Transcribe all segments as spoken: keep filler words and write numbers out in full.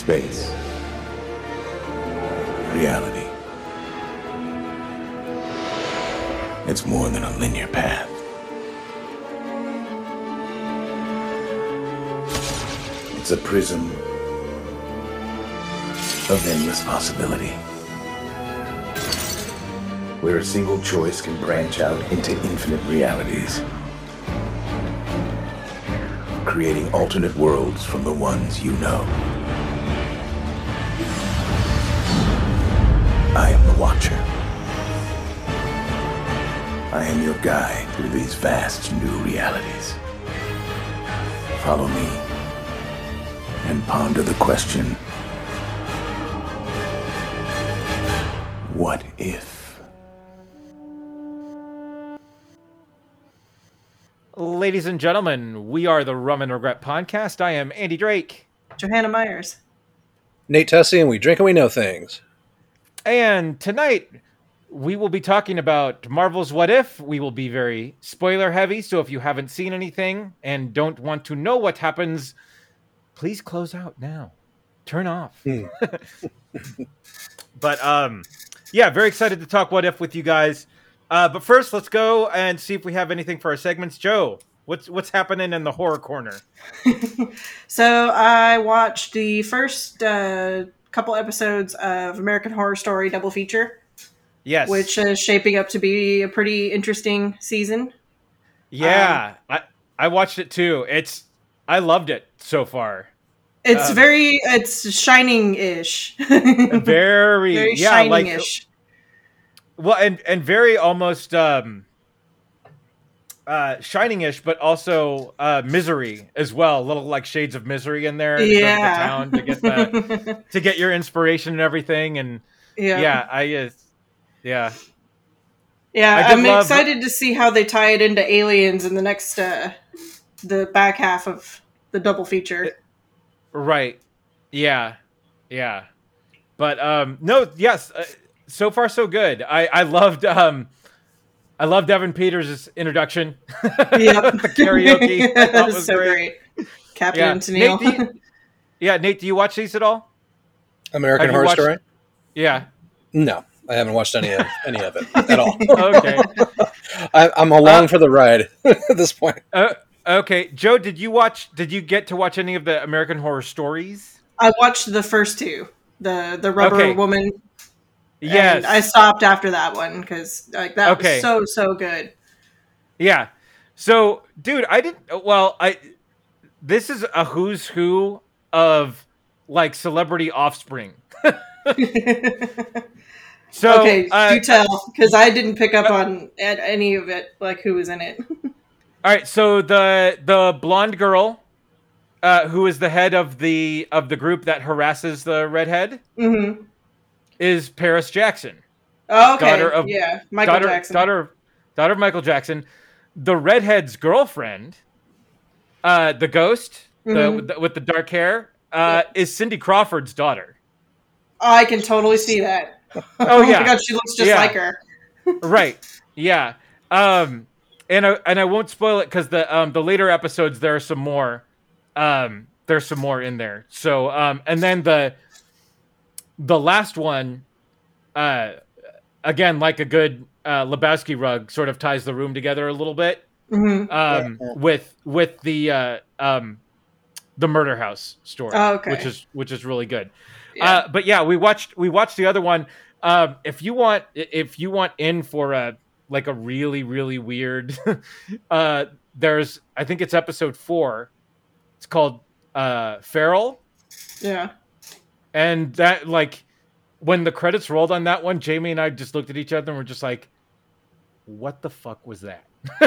space, reality. It's more than a linear path. It's a prism of endless possibility, where a single choice can branch out into infinite realities, creating alternate worlds from the ones you know. I am the Watcher. I am your guide through these vast new realities. Follow me and ponder the question, what if? Ladies and gentlemen, we are the Rum and Regret Podcast. I am Andy Drake. Johanna Myers. Nate Tessie, and we drink and we know things. And tonight, we will be talking about Marvel's What If. We will be very spoiler heavy, so if you haven't seen anything and don't want to know what happens, please close out now. Turn off. Mm. But, um, yeah, very excited to talk What If with you guys. Uh, but first, let's go and see if we have anything for our segments. Joe, what's what's happening in the horror corner? So I watched the first uh, couple episodes of American Horror Story double feature. Yes. Which is shaping up to be a pretty interesting season. Yeah, um, I I watched it too. It's I loved it so far. It's um, very it's Shining-ish. very, very yeah, Shining-ish. like well, and and very almost um, uh, Shining-ish, but also uh, Misery as well. A little like shades of Misery in there. Yeah, to, go to, the town to get the to get your inspiration and everything. And yeah, yeah I uh, yeah. Yeah, I'm love... excited to see how they tie it into Aliens in the next, uh, the back half of the double feature. Right. Yeah. Yeah. But, um, no, yes. Uh, so far, so good. I, I loved, um, I loved Evan Peters' introduction. Yeah. The karaoke. That was, was so great. great. Captain yeah. and Tennille. Nate, do you, yeah. Nate, do you watch these at all? American Horror watched... Story? Yeah. No. I haven't watched any of any of it at all. Okay, I, I'm along uh, for the ride at this point. Uh, okay, Joe, did you watch? Did you get to watch any of the American Horror Stories? I watched the first two, the the Rubber okay. Woman. Yes, I stopped after that one because like that okay. was so so good. Yeah, so dude, I didn't. Well, I this is a who's who of like celebrity offspring. So, okay, uh, you tell, because I didn't pick up on any of it, like who was in it. All right, so the the blonde girl, uh, who is the head of the of the group that harasses the redhead, mm-hmm. is Paris Jackson. Oh, okay, daughter of, yeah, Michael daughter, Jackson, daughter daughter of Michael Jackson. The redhead's girlfriend, uh, the ghost, mm-hmm. the, the with the dark hair, uh, yeah. is Cindy Crawford's daughter. I can totally see that. Oh, oh yeah. my god, she looks just yeah. like her. Right. Yeah. Um, and I and I won't spoil it because the um the later episodes there are some more, um there's some more in there. So um and then the the last one, uh, again like a good uh, Lebowski rug, sort of ties the room together a little bit. Mm-hmm. Um, yeah. with with the uh, um the murder house story, oh, okay. which is which is really good. Yeah. Uh, but yeah, we watched we watched the other one. Um, if you want, if you want in for a like a really really weird, uh, there's I think it's episode four. It's called uh, Feral. Yeah. And that like when the credits rolled on that one, Jamie and I just looked at each other and were just like, "What the fuck was that?"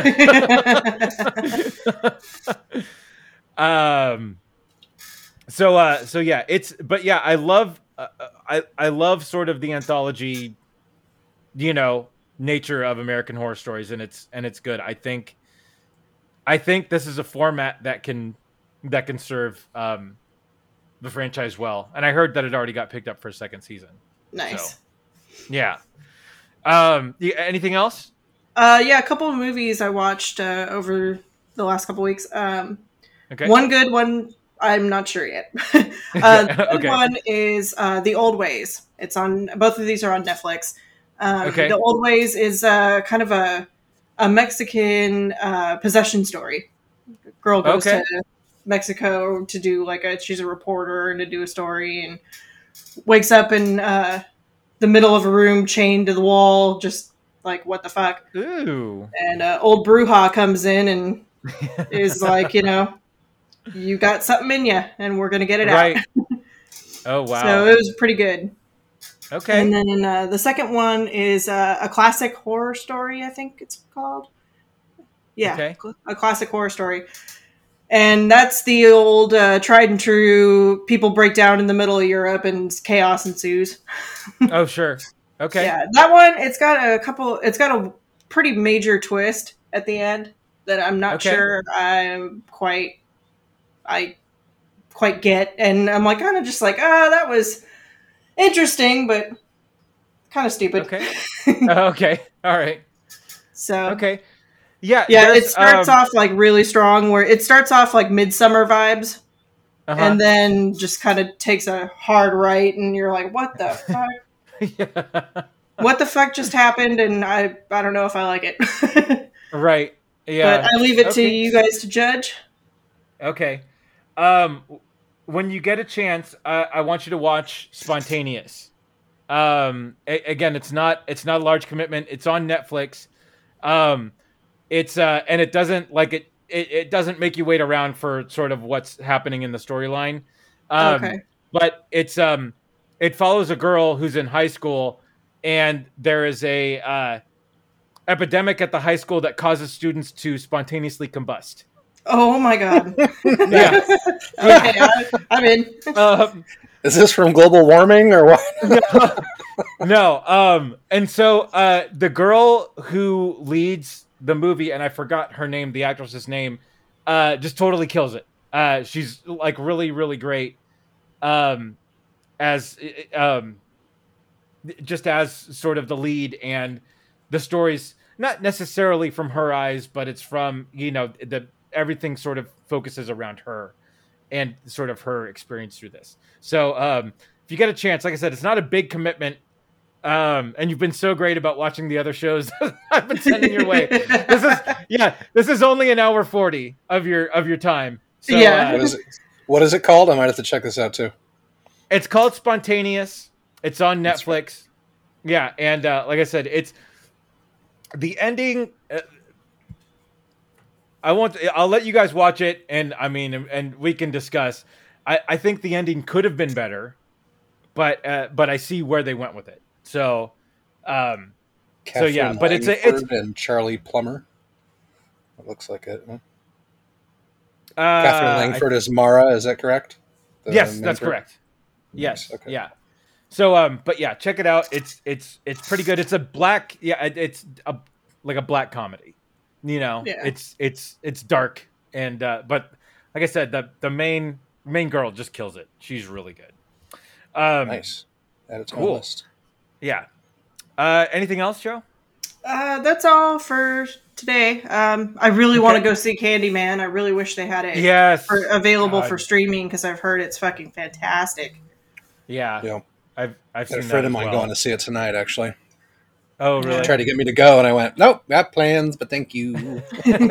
um. So, uh, so yeah, it's, but yeah, I love, uh, I, I love sort of the anthology, you know, nature of American Horror Stories, and it's, and it's good. I think, I think this is a format that can, that can serve, um, the franchise well. And I heard that it already got picked up for a second season. Nice. So, yeah. Um, anything else? Uh, yeah, a couple of movies I watched, uh, over the last couple weeks. Um, okay. One good one I'm not sure yet. uh, the Okay. one is uh, The Old Ways. It's on both of these are on Netflix. Um, Okay. The Old Ways is uh, kind of a a Mexican uh, possession story. Girl goes Okay. to Mexico to do like a she's a reporter and to do a story and wakes up in uh, the middle of a room chained to the wall, just like what the fuck. Ooh. And uh, old Bruja comes in and is like, you know, you got something in you, and we're gonna get it Right. out. Oh wow. So it was pretty good. Okay. And then uh, the second one is uh, a classic horror story. I think it's called. Yeah, Okay. cl- a classic horror story. And that's the old uh, tried and true. People break down in the middle of Europe, and chaos ensues. Oh sure. Okay. Yeah, that one. It's got a couple. It's got a pretty major twist at the end that I'm not Okay. sure I'm quite. I quite get, and I'm like kind of just like, ah, that was interesting, but kind of stupid. Okay. Uh, okay. All right. So Okay. Yeah. yeah, it there's, starts um, off like really strong, where it starts off like Midsummer vibes, uh-huh. and then just kind of takes a hard right, and you're like, what the fuck? yeah. What the fuck just happened? And I I don't know if I like it. Right. Yeah. But I leave it to Okay. you guys to judge. Okay. Um, when you get a chance, I, I want you to watch Spontaneous. Um, a- again, it's not it's not a large commitment. It's on Netflix. Um, it's uh, and it doesn't like it, it. It doesn't make you wait around for sort of what's happening in the storyline. Um, Okay. But it's um, it follows a girl who's in high school, and there is a uh, epidemic at the high school that causes students to spontaneously combust. Oh my god. Yeah. Okay, I, I'm in. Um, Is this from global warming or what? no. Um, and so uh, the girl who leads the movie, and I forgot her name, the actress's name, uh, just totally kills it. Uh, she's like really, really great. Um, as um, just as sort of the lead, and the story's not necessarily from her eyes, but it's from, you know, the everything sort of focuses around her and sort of her experience through this. So um, if you get a chance, like I said, it's not a big commitment. Um, and you've been so great about watching the other shows I've been sending your way. This is, yeah, this is only an hour forty of your, of your time. So, Yeah. uh, What is it? What is it called? I might have to check this out too. it's called Spontaneous. It's on That's Netflix. right. Yeah. And uh, like I said, it's the ending. Uh, I want. I'll let you guys watch it, and I mean, and, and we can discuss. I, I think the ending could have been better, but uh, but I see where they went with it. So, um, so yeah, Catherine but it's a, it's Langford and Charlie Plummer. It looks like it. Huh? uh, Catherine Langford is Mara. Is that correct? I, The yes, main that's girl? correct. Yes, Nice, okay. yeah. So, um, but yeah, check it out. It's it's it's pretty good. It's a black, yeah, it, it's a like a black comedy. You know, Yeah. it's it's it's dark, and uh, but like I said, the the main main girl just kills it. She's really good. Um, Nice. Add it to my cool. list. Yeah. Uh, anything else, Joe? Uh, that's all for today. Um, I really want to Okay. go see Candyman. I really wish they had it Yes. for, available God. for streaming because I've heard it's fucking fantastic. Yeah. Yeah. I've I've Got a seen friend that of as mine well. going to see it tonight, actually. Oh, Yeah. really? Tried to get me to go, and I went, nope, got plans, but thank you.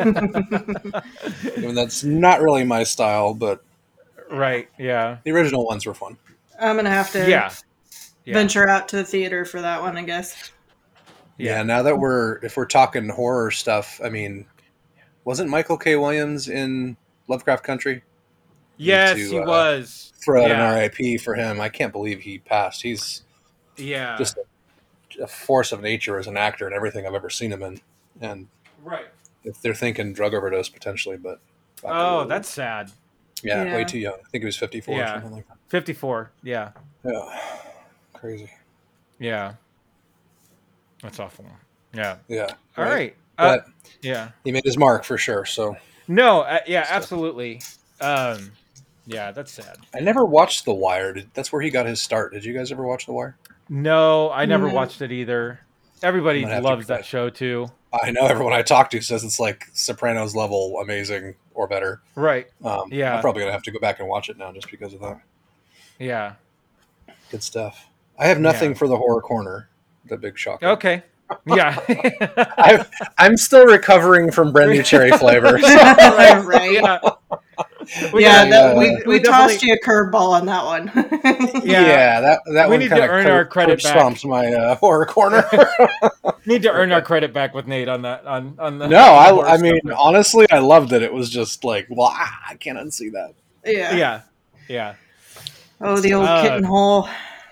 Even that's not really my style, but Right. Yeah. the original ones were fun. I'm gonna have to Yeah. Yeah. venture out to the theater for that one, I guess. Yeah. Yeah. Now that we're if we're talking horror stuff, I mean, wasn't Michael K. Williams in Lovecraft Country? Yes, to, he uh, was. Throw out Yeah. an R I P for him. I can't believe he passed. He's Yeah. just a, a force of nature as an actor and everything I've ever seen him in. And right. if they're thinking drug overdose potentially, but Oh, that's sad. yeah, Yeah. way too young. I think he was fifty-four Yeah. or something like that. fifty-four. Yeah. Yeah, crazy. Yeah. That's awful. Yeah. Yeah. All right. Uh, But yeah. he made his mark for sure. So No. Uh, yeah. So- Absolutely. Um. Yeah. That's sad. I never watched The Wire. Did, that's where he got his start. Did you guys ever watch The Wire? No, I never No. watched it either. Everybody I'm gonna have to loves try that it. show too. I know everyone I talk to says it's like Sopranos level amazing or better. Right. Um, Yeah. I'm probably gonna have to go back and watch it now just because of that. Yeah. Good stuff. I have nothing Yeah. for the horror corner. The big shocker. Okay. Yeah. I've, I'm still recovering from brand new cherry flavors. right, right. Yeah. We yeah, gotta- that, uh, we, we we definitely- tossed you a curveball on that one. Yeah. Yeah, that that We one need to kind of earn our credit back. Stomped my uh, horror corner. Need to earn our credit back with Nate on that. On on the no, on the horror I I mean stuff. honestly, I loved it. It was just like, well, ah, I can't unsee that. yeah. Yeah. Yeah. Oh, the old Uh, kitten hole.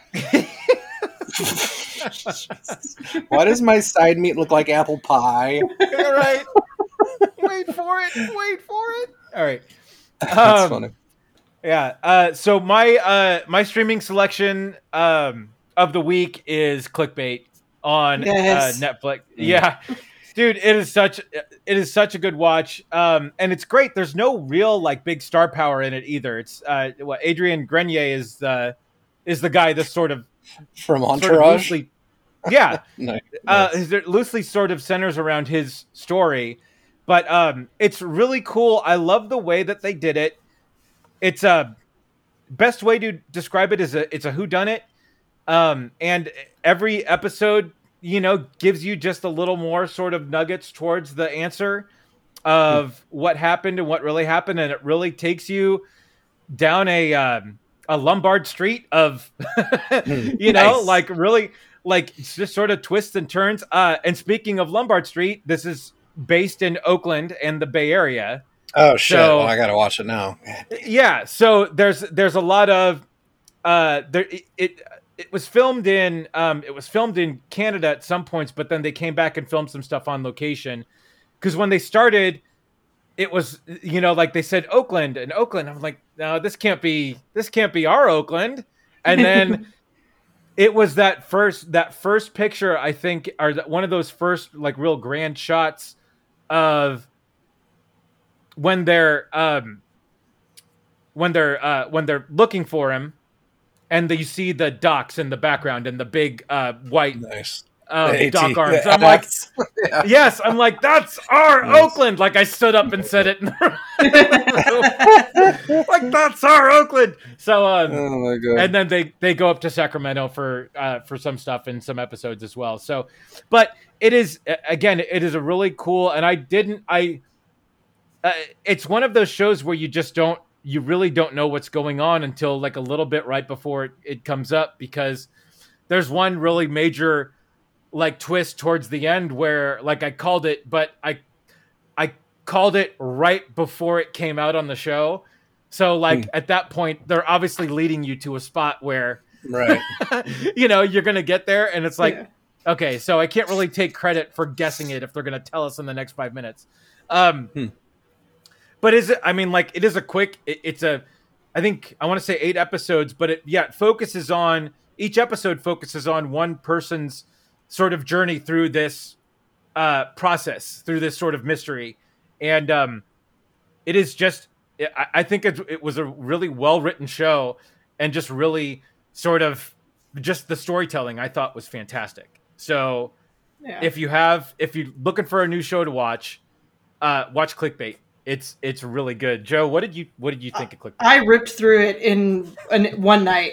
Why does my side meat look like apple pie? All right. Wait for it. Wait for it. All right. That's Um, funny. Yeah. Uh, so my uh, my streaming selection um, of the week is Clickbait on Yes. uh, Netflix. Yeah, dude, it is such it is such a good watch, um, and it's great. There's no real like big star power in it either. It's uh, what Adrian Grenier is the is the guy that's sort of From sort of Entourage. loosely, yeah, Nice. uh, Nice. it loosely sort of centers around his story, but um, it's really cool. I love the way that they did it. It's a best way to describe it is a it's a whodunit, um, and every episode, you know, gives you just a little more sort of nuggets towards the answer of what happened and what really happened, and it really takes you down a um, a Lombard street of, you know, Nice. like really like it's just sort of twists and turns. Uh, and speaking of Lombard Street, this is based in Oakland and the Bay Area. Oh shit! so- well, I gotta watch it now. Yeah, so there's there's a lot of uh there it it, it was filmed in um it was filmed in Canada at some points, but then they came back and filmed some stuff on location because when they started it was, you know, like they said Oakland and Oakland. I'm like, no, this can't be this can't be our Oakland. And then it was that first that first picture, I think, or that one of those first like real grand shots of when they're um when they're uh when they're looking for him, and you see the docks in the background and the big uh white Nice. uh, The dock AT arms. the I'm like, X. Yeah. yes, I'm like, that's our Nice. Oakland. Like I stood up and said it in the room. Like that's our Oakland. So um Oh my god. and then they they go up to Sacramento for uh for some stuff in some episodes as well. So but it is again it is a really cool, and I didn't I uh, it's one of those shows where you just don't you really don't know what's going on until like a little bit right before it, it comes up, because there's one really major like twist towards the end where like I called it, but I I called it right before it came out on the show. So like Hmm. at that point they're obviously leading you to a spot where Right. you know you're gonna get there, and it's like Yeah. okay, so I can't really take credit for guessing it if they're gonna tell us in the next five minutes. Um Hmm. But is it, I mean, like it is a quick it, it's a I think I want to say eight episodes, but it yeah, it focuses on each episode focuses on one person's sort of journey through this uh process, through this sort of mystery. And um it is just I, I think it, it was a really well written show, and just really sort of just the storytelling I thought was fantastic. So Yeah. if you have if you're looking for a new show to watch, uh watch Clickbait. It's it's really good. Joe, what did you what did you think of Clickbait? I ripped through it in an, one night.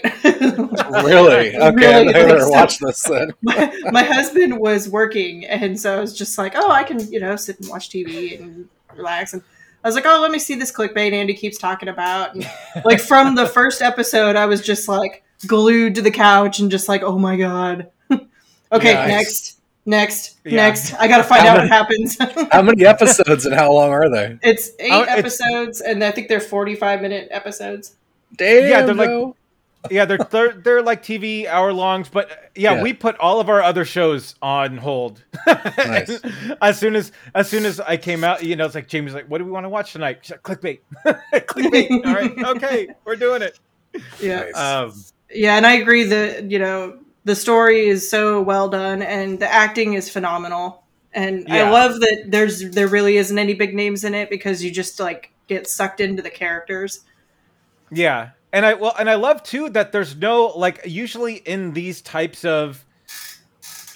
Really? Okay, Really, I better like, so- watch this then. my, my husband was working, and so I was just like, oh, I can, you know, sit and watch T V and relax. And I was like, oh, let me see this Clickbait Andy keeps talking about. And like from the first episode, I was just like glued to the couch and just like, oh my god. Okay, Nice. next, next, Yeah. next. I got to find How out many- what happens. How many episodes and how long are they? It's eight Oh, it's- episodes, and I think they're forty-five minute episodes. Damn. Yeah, they're like- bro. Yeah, they're they're, they're like T V hour longs, but uh, yeah, Yeah. we put all of our other shows on hold. Nice. As soon as as soon as I came out, you know, it's like Jamie's like, "What do we want to watch tonight?" She's like, "Clickbait, Clickbait." All right, okay, we're doing it. Yeah. Nice. Um, Yeah, and I agree that, you know, the story is so well done and the acting is phenomenal. And Yeah. I love that there's there really isn't any big names in it, because you just like get sucked into the characters. yeah, and I well, and I love too that there's no like usually in these types of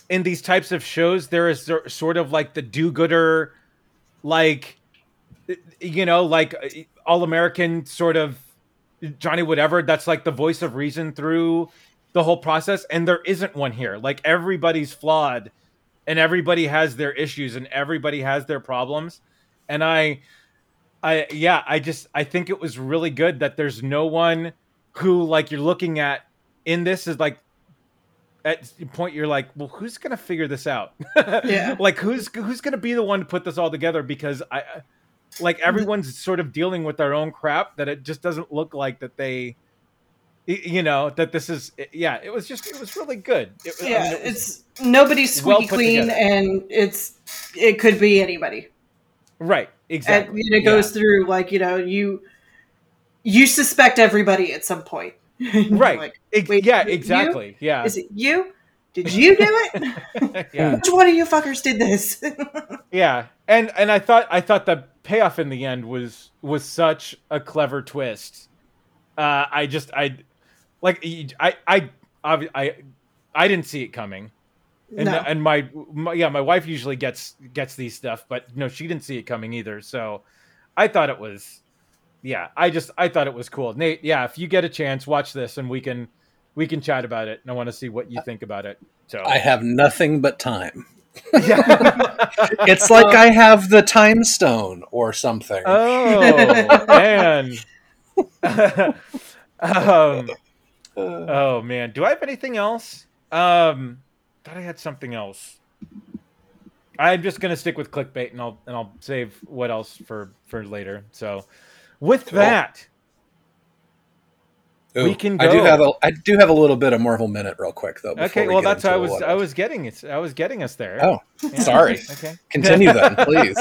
in these types of shows, there is sor- sort of like the do-gooder, like, you know, like all American sort of Johnny whatever. That's like the voice of reason through the whole process. And there isn't one here. Like everybody's flawed and everybody has their issues and everybody has their problems. And I, I, yeah, I just, I think it was really good that there's no one who like you're looking at in this is like, at the point you're like, well, who's going to figure this out? Yeah. Like who's, who's going to be the one to put this all together? Because I, like everyone's sort of dealing with their own crap that it just doesn't look like that they, you know, that this is, yeah, it was just, it was really good. It, Yeah, I mean, it was it's nobody's squeaky well put clean, together. and it's it could be anybody. right. Exactly. And it goes Yeah. through like, you know, you you suspect everybody at some point. Right. Like, Ex- wait, yeah, you? exactly. Yeah. Is it you? Did you do it? yeah. Which one of you fuckers did this? Yeah. And, and I thought, I thought the payoff in the end was, was such a clever twist. Uh, I just, I like, I, I, I, I, I didn't see it coming. And, No. and my, my, yeah, my wife usually gets, gets these stuff, but no, she didn't see it coming either. So I thought it was, yeah, I just, I thought it was cool. Nate, yeah, if you get a chance, watch this and we can, we can chat about it. And I want to see what you think about it. So I have nothing but time. yeah. It's like I have the time stone or something. Oh, man. um, oh, man. Do I have anything else? Um, thought I had something else. I'm just gonna stick with clickbait, and I'll and I'll save what else for for later. So, with Cool. that, Ooh, we can I do go. have a I do have a little bit of Marvel Minute real quick though. before okay. we Well, get that's how I into was what I else. was getting it. I was getting us there. Oh, Yeah. sorry. Okay. Continue then, please.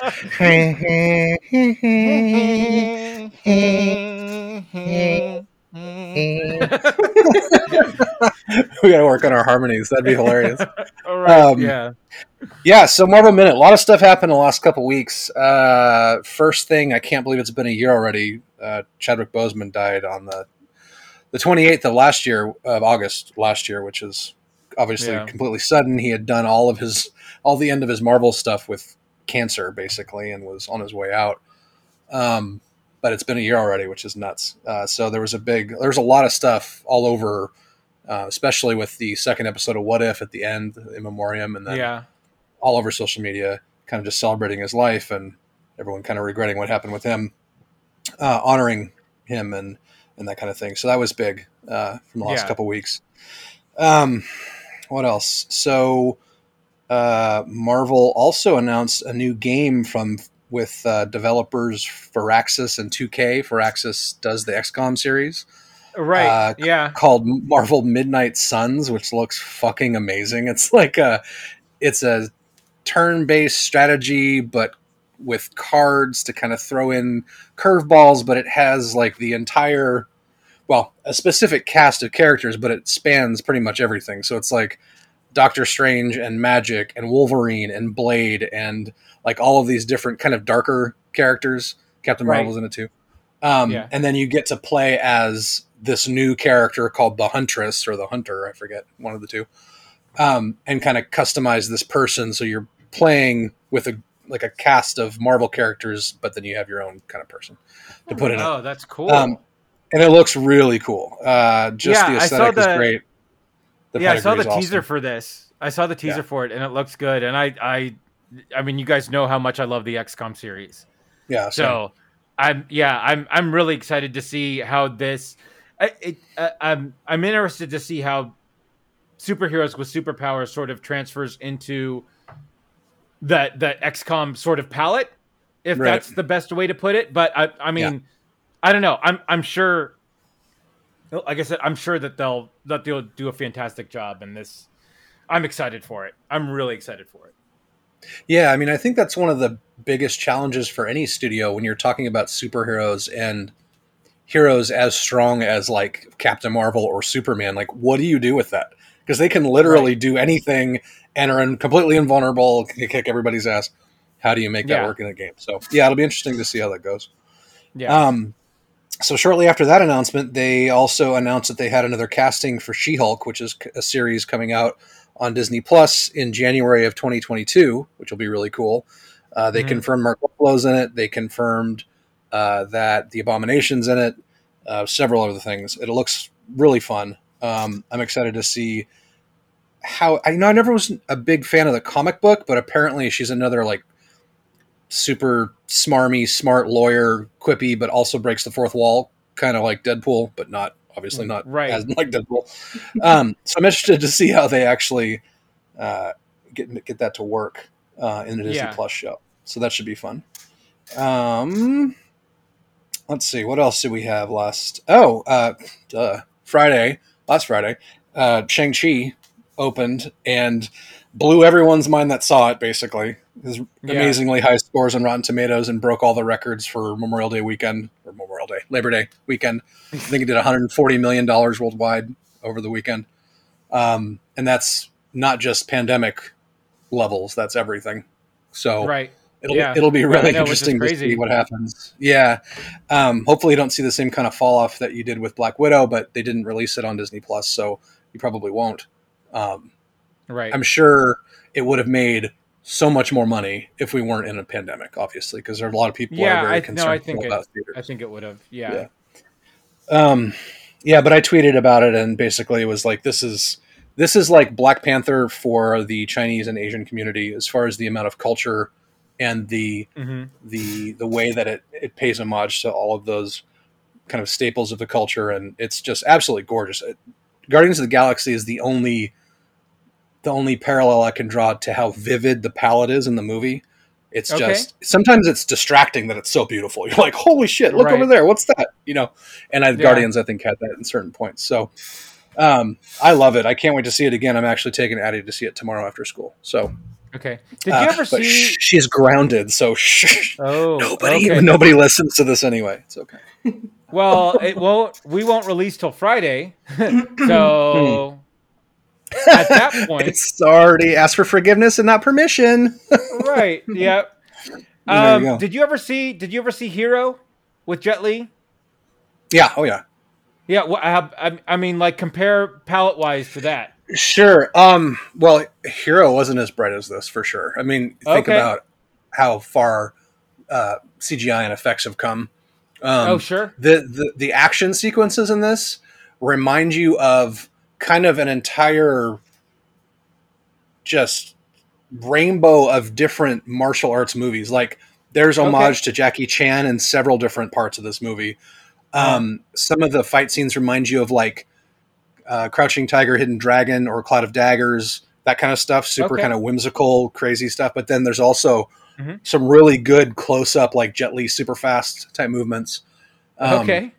We got to work on our harmonies. That'd be hilarious. All right. Um, yeah. Yeah, so Marvel Minute. A lot of stuff happened in the last couple weeks. Uh, first thing, I can't believe it's been a year already. Uh, Chadwick Boseman died on the the twenty-eighth of last year, of August last year, which is obviously Yeah. completely sudden. He had done all of his, all the end of his Marvel stuff with cancer, basically, and was on his way out. Um, but it's been a year already, which is nuts. Uh, so there was a big, there was a lot of stuff all over, uh, especially with the second episode of What If at the end, in memoriam, and then Yeah. all over social media, kind of just celebrating his life and everyone kind of regretting what happened with him, uh, honoring him and, and that kind of thing. So that was big uh, from the last Yeah. couple weeks. Um, what else? So uh, Marvel also announced a new game from with uh, developers Firaxis and two K. Firaxis does the X COM series. Right. Uh, yeah. Called Marvel Midnight Suns, which looks fucking amazing. It's like a, it's a turn-based strategy, but with cards to kind of throw in curveballs, but it has like the entire, well, a specific cast of characters, but it spans pretty much everything. So it's like Doctor Strange and Magic and Wolverine and Blade and like all of these different kind of darker characters. Captain Right. Marvel's in it too. Um, Yeah. And then you get to play as this new character called the Huntress or the Hunter, I forget, one of the two, um, and kind of customize this person. So you're playing with a like a cast of Marvel characters, but then you have your own kind of person to put in it. Oh, that's cool. Um, and it looks really cool. Uh, just Yeah, the I saw aesthetic is the- great. The yeah, I saw the pedigree is teaser awesome. for this. I saw the teaser Yeah. for it, and it looks good. And I, I, I mean, you guys know how much I love the X COM series. Yeah. So So, I'm yeah, I'm I'm really excited to see how this. I, it, uh, I'm I'm interested to see how superheroes with superpowers sort of transfers into the the X COM sort of palette, if Right. that's the best way to put it. But I I mean, I don't know. I'm I'm sure. Like I said, I'm sure that they'll that they'll do a fantastic job in this. I'm excited for it. I'm really excited for it. yeah, I mean, I think that's one of the biggest challenges for any studio when you're talking about superheroes and heroes as strong as like Captain Marvel or Superman. Like, what do you do with that? Because they can literally Right. do anything and are in- completely invulnerable, can kick everybody's ass. How do you make that Yeah. work in a game? So yeah, it'll be interesting to see how that goes. Yeah. Um, so shortly after that announcement, they also announced that they had another casting for She-Hulk, which is a series coming out on Disney Plus in January of twenty twenty-two, which will be really cool. Uh, they mm-hmm. confirmed Mark Ruffalo's in it. They confirmed uh, that the Abomination's in it. Uh, several other things. It looks really fun. Um, I'm excited to see how. I you know I never was a big fan of the comic book, but apparently she's another like super smarmy, smart lawyer, quippy, but also breaks the fourth wall, kind of like Deadpool, but not obviously not right. as like Deadpool. um, so I'm interested to see how they actually uh, get get that to work uh, in the Disney yeah. Plus show. So that should be fun. Um, let's see, what else did we have last? Oh, uh, duh. Friday, last Friday, uh, Shang-Chi opened and blew everyone's mind that saw it, basically. His yeah. amazingly high scores on Rotten Tomatoes and broke all the records for Memorial Day weekend, or Memorial Day, Labor Day weekend. I think it did one hundred forty million dollars worldwide over the weekend. Um, and that's not just pandemic levels, that's everything. So right. it'll, yeah. it'll be really know, interesting to see what happens. Yeah. Um, hopefully you don't see the same kind of fall off that you did with Black Widow, but they didn't release it on Disney Plus, so you probably won't. Um, right. I'm sure it would have made so much more money if we weren't in a pandemic, obviously, because there are a lot of people yeah, are very I, concerned no, I think about it, theaters. I think it would have. Yeah. yeah. Um, yeah, but I tweeted about it and basically it was like, this is, this is like Black Panther for the Chinese and Asian community as far as the amount of culture and the, mm-hmm. the, the way that it, it pays homage to all of those kind of staples of the culture. And it's just absolutely gorgeous. It, Guardians of the Galaxy is the only, the only parallel I can draw to how vivid the palette is in the movie. It's okay. just, sometimes it's distracting that it's so beautiful. You're like, holy shit, look right. over there. What's that? You know, and I, yeah. Guardians, I think, had that in certain points. So um, I love it. I can't wait to see it again. I'm actually taking Addie to see it tomorrow after school. So, okay. Did you uh, ever see? Sh- she's grounded. So shh. Oh, nobody, okay. nobody listens to this anyway. It's okay. Well, it won't. We won't release till Friday. So at that point, it's already asked for forgiveness and not permission. Right. Yeah. There you Um, go. did you ever see? Did you ever see Hero with Jet Li? Yeah. Oh yeah. Yeah. Well, I, I, I mean, like compare palette wise to that. Sure. Um. Well, Hero wasn't as bright as this for sure. I mean, think Okay. about how far uh, C G I and effects have come. Um, Oh, sure. The, the the action sequences in this remind you of kind of an entire just rainbow of different martial arts movies. Like there's homage Okay. to Jackie Chan in several different parts of this movie. Um, some of the fight scenes remind you of like uh, Crouching Tiger, Hidden Dragon, or Cloud of Daggers, that kind of stuff. Super Okay. kind of whimsical, crazy stuff. But then there's also Mhm. some really good close up, like Jet Li, super fast type movements. Um, Okay.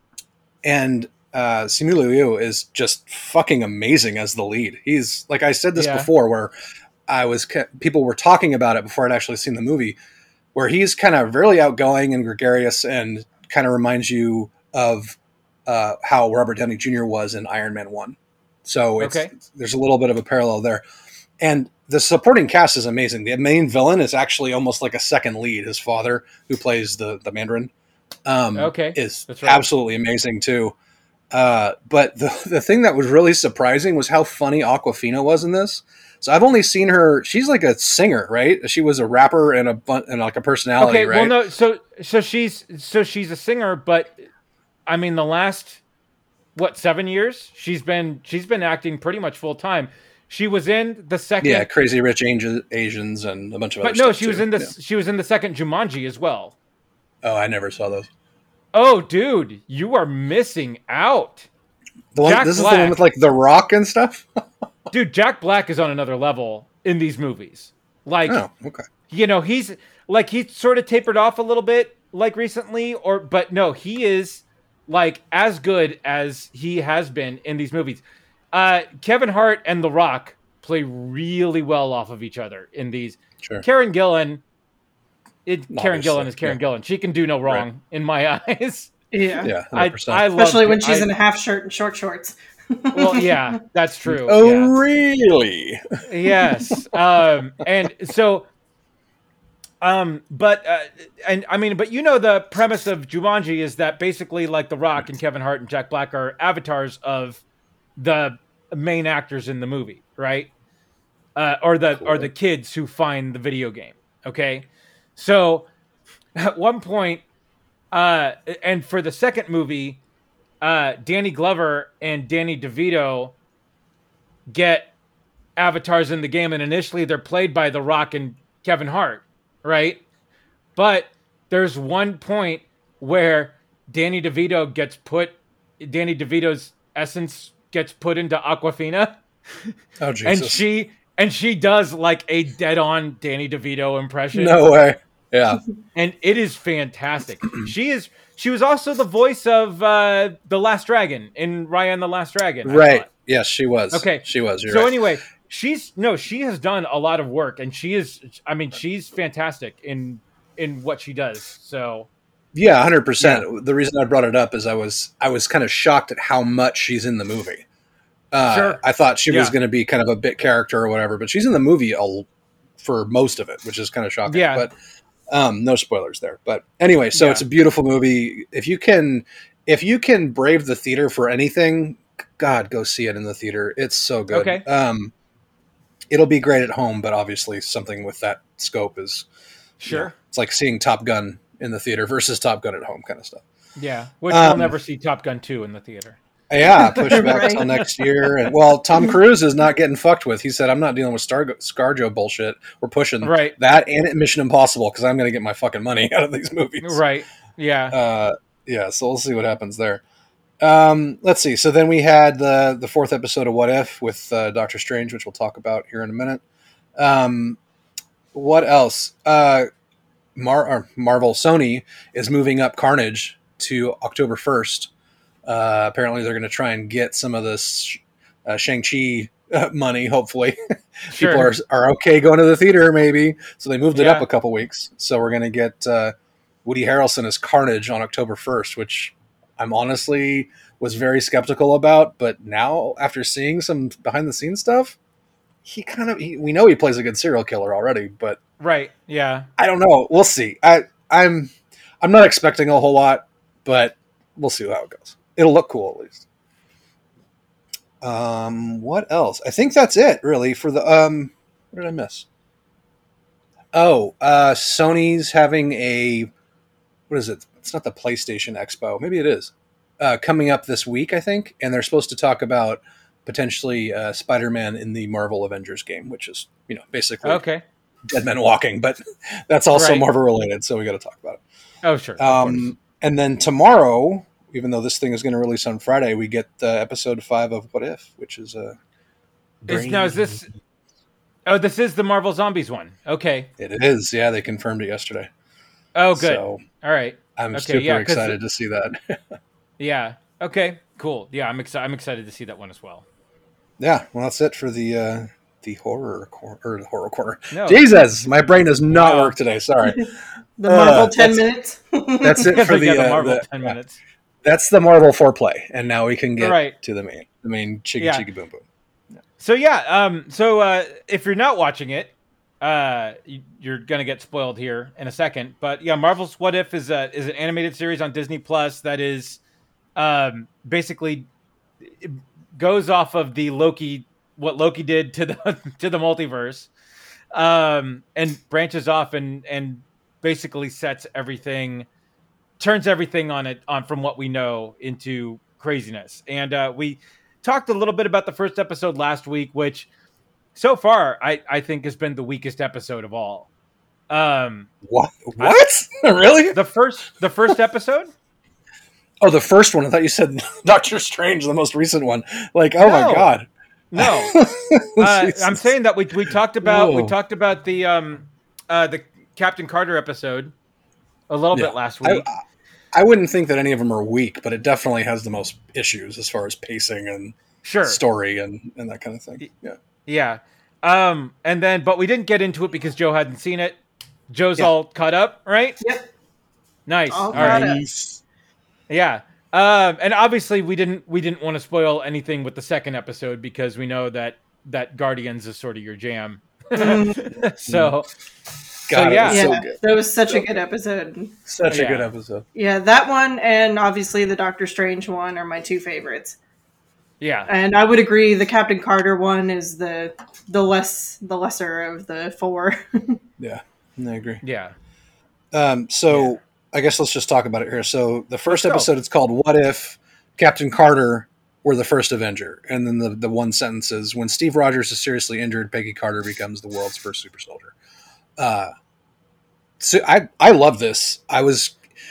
And uh, Simu Liu is just fucking amazing as the lead. He's like, I said this Yeah. before, where I was, people were talking about it before I'd actually seen the movie, where he's kind of really outgoing and gregarious and kind of reminds you of uh, how Robert Downey Junior was in Iron Man one. So it's, Okay. there's a little bit of a parallel there. And the supporting cast is amazing. The main villain is actually almost like a second lead. His father, who plays the, the Mandarin, um, Okay. is That's right. absolutely amazing too. Uh, but the the thing that was really surprising was how funny Awkwafina was in this. So I've only seen her. She's like a singer, right? She was a rapper and a bun- and like a personality, Okay. right? Well, no. So, so she's so she's a singer, but I mean, the last what seven years she's been she's been acting pretty much full time. She was in the second. Yeah, Crazy Rich Angel, Asians and a bunch of But other no, stuff she was too. in the Yeah. she was in the second Jumanji as well. Oh, I never saw those. Oh, dude, you are missing out. The one, Jack this is the Black. one with like The Rock and stuff. Dude, Jack Black is on another level in these movies. Like, Oh, okay. you know, he's like he's sort of tapered off a little bit like recently, or but no, he is like as good as he has been in these movies. Uh, Kevin Hart and The Rock play really well off of each other in these. Sure. Karen Gillan, it, Karen Obviously, Gillan is Karen yeah. Gillan. She can do no wrong Right. in my eyes. Yeah. Yeah, I, one hundred percent. I love, Especially when she's I- in a half shirt and short shorts. Well, yeah, that's true. Oh, yeah. really? Yes. Um, and so, um, but, uh, and I mean, but you know, the premise of Jumanji is that basically like The Rock and Kevin Hart and Jack Black are avatars of the main actors in the movie, right? uh, or the Cool. or the kids who find the video game. Okay, so at one point, uh, and for the second movie, uh, Danny Glover and Danny DeVito get avatars in the game, and initially they're played by The Rock and Kevin Hart, right? But there's one point where Danny DeVito gets put, Danny DeVito's essence gets put into Aquafina, Oh, and Jesus. she and she does like a dead-on Danny DeVito impression. No way. Yeah. And it is fantastic. she is she was also the voice of uh, the Last Dragon in Raya and the Last Dragon. I Right. thought. Yes, she was. Okay. She was. You're so right. anyway, she's no, she has done a lot of work, and she is. I mean, she's fantastic in in what she does. So Yeah, one hundred percent. The reason I brought it up is I was I was kind of shocked at how much she's in the movie. Uh, Sure. I thought she was Yeah. going to be kind of a bit character or whatever, but she's in the movie a, for most of it, which is kind of shocking. Yeah. But um, no spoilers there. But anyway, so Yeah. it's a beautiful movie. If you can, if you can brave the theater for anything, God, go see it in the theater. It's so good. Okay. Um, it'll be great at home, but obviously something with that scope is sure, you know, it's like seeing Top Gun in the theater versus Top Gun at home kind of stuff. yeah. Which we'll Um, never see Top Gun two in the theater. Yeah, push back Right. till next year. And well, Tom Cruise is not getting fucked with. He said, "I'm not dealing with Star- ScarJo bullshit. We're pushing Right. that and Mission Impossible because I'm going to get my fucking money out of these movies." Right. Yeah. Uh, yeah. So we'll see what happens there. Um, let's see. So then we had the the fourth episode of What If with uh, Doctor Strange, which we'll talk about here in a minute. Um, what else? Uh, Mar- or Marvel Sony is moving up Carnage to October first. Uh, apparently, they're going to try and get some of this uh, Shang-Chi uh, money, hopefully. Sure. People are, are okay going to the theater, maybe. So they moved it Yeah. up a couple weeks. So we're going to get uh, Woody Harrelson as Carnage on October first, which I'm honestly was very skeptical about. But now, after seeing some behind-the-scenes stuff, he kind of, he, we know he plays a good serial killer already, but Right. Yeah. I don't know. We'll see. I, I'm I'm not expecting a whole lot, but we'll see how it goes. It'll look cool at least. Um, what else? I think that's it, really, for the um. What did I miss? Oh, uh, Sony's having a what is it? It's not the PlayStation Expo. Maybe it is. Uh, coming up this week, I think, and they're supposed to talk about potentially uh, Spider-Man in the Marvel Avengers game, which is you know basically Okay. Dead Men Walking, but that's also Right. Marvel related, so we got to talk about it. Oh, sure. of course. Um, and then tomorrow, even though this thing is going to release on Friday, we get uh, episode five of What If, which is a. Is, now is this? Oh, this is the Marvel Zombies one. Okay. It is, yeah. They confirmed it yesterday. Oh, good. So All right. I'm Okay, super yeah, 'cause- excited to see that. Yeah. Okay. Cool. Yeah, I'm excited. I'm excited to see that one as well. Yeah, well, that's it for the uh, the horror cor- or the horror corner. No. Jesus, my brain does not Wow. work today. Sorry. The Marvel Uh, ten that's- minutes. That's it for Yeah, the, the uh, Marvel the- ten yeah. minutes. That's the Marvel foreplay, and now we can get Right. to the main, the main chiggy Yeah. chiggy boom boom. So yeah, um, so uh, if you're not watching it, uh, you- you're gonna get spoiled here in a second. But yeah, Marvel's What If is a is an animated series on Disney Plus that is um, basically it goes off of the Loki what Loki did to the to the multiverse, um, and branches off and and basically sets everything, turns everything on it on from what we know into craziness. And uh, we talked a little bit about the first episode last week, which so far I, I think has been the weakest episode of all. Um, What? What? Really? the first the first episode. Oh, the first one. I thought you said Doctor Strange, the most recent one. Like, oh No. my god. No, uh, Jesus. I'm saying that we we talked about we Whoa. talked about the um uh the Captain Carter episode a little Yeah. bit last I, week. I wouldn't think that any of them are weak, but it definitely has the most issues as far as pacing and Sure. story and, and that kind of thing. Yeah. Yeah. Um, and then, but we didn't get into it because Joe hadn't seen it. Joe's Yeah. all caught up, right? Yep. Nice. All All caught right. up. Yeah. Um, and obviously we didn't we didn't want to spoil anything with the second episode because we know that that Guardians is sort of your jam. Mm. so God, yeah. it was Yeah, so good. that was such a good episode. Such Yeah. a good episode. Yeah, that one and obviously the Doctor Strange one are my two favorites. Yeah. And I would agree the Captain Carter one is the the less the lesser of the four. Yeah, I agree. Yeah. Um, so Yeah. I guess let's just talk about it here. So the first Let's go. episode, it's called "What If Captain Carter Were the First Avenger?" And then the the one sentence is, "When Steve Rogers is seriously injured, Peggy Carter becomes the world's first super soldier." Uh, so I I love this. I was.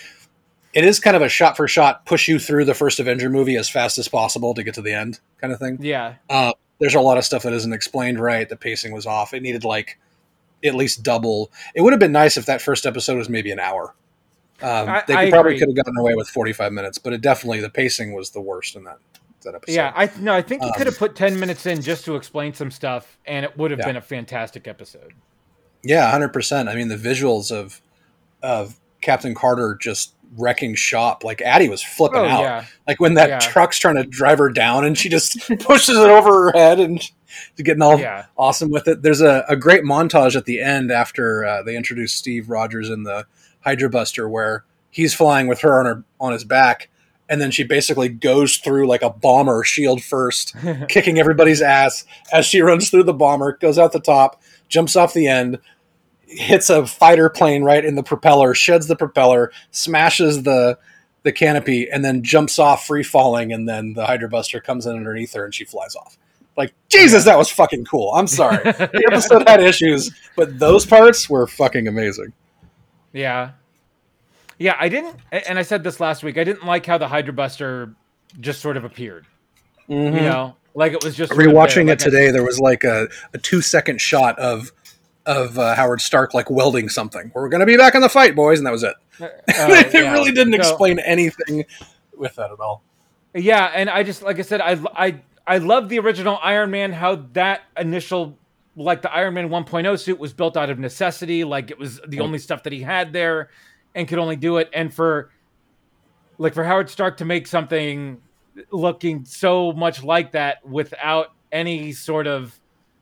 It is kind of a shot for shot, push you through the first Avenger movie as fast as possible to get to the end, kind of thing. Yeah. Uh, there's a lot of stuff that isn't explained right. The pacing was off. It needed like at least double. It would have been nice if that first episode was maybe an hour. Um, I- they I could probably agree. could have gotten away with forty-five minutes, but it definitely the pacing was the worst in that that episode. Yeah. I no, I think you Um, could have put ten minutes in just to explain some stuff, and it would have Yeah. been a fantastic episode. Yeah, one hundred percent. I mean, the visuals of of Captain Carter just wrecking shop, like Addie was flipping Oh out. yeah. Like when that Yeah. truck's trying to drive her down and she just pushes it over her head and she's getting all Yeah. awesome with it. There's a, a great montage at the end after uh, they introduce Steve Rogers in the Hydra Buster where he's flying with her on her on his back, and then she basically goes through like a bomber shield first, kicking everybody's ass as she runs through the bomber, goes out the top, jumps off the end, hits a fighter plane right in the propeller, sheds the propeller, smashes the the canopy, and then jumps off free falling, and then the Hydra Buster comes in underneath her and she flies off. Like, Jesus, that was fucking cool. I'm sorry. The episode had issues, but those parts were fucking amazing. Yeah. Yeah, I didn't, and I said this last week, I didn't like how the Hydra Buster just sort of appeared. Mm-hmm. You know? Like it was just sort of Rewatching there, it like I- today, there was like a, a two second shot of of uh, Howard Stark like welding something. We're going to be back in the fight, boys, and that was it. Oh, it yeah. really didn't So- explain anything with that at all. Yeah, and I just like I said, I I I love the original Iron Man. How that initial, like the Iron Man one point oh suit was built out of necessity. Like it was the only stuff that he had there, and could only do it. And for, like for Howard Stark to make something looking so much like that without any sort of,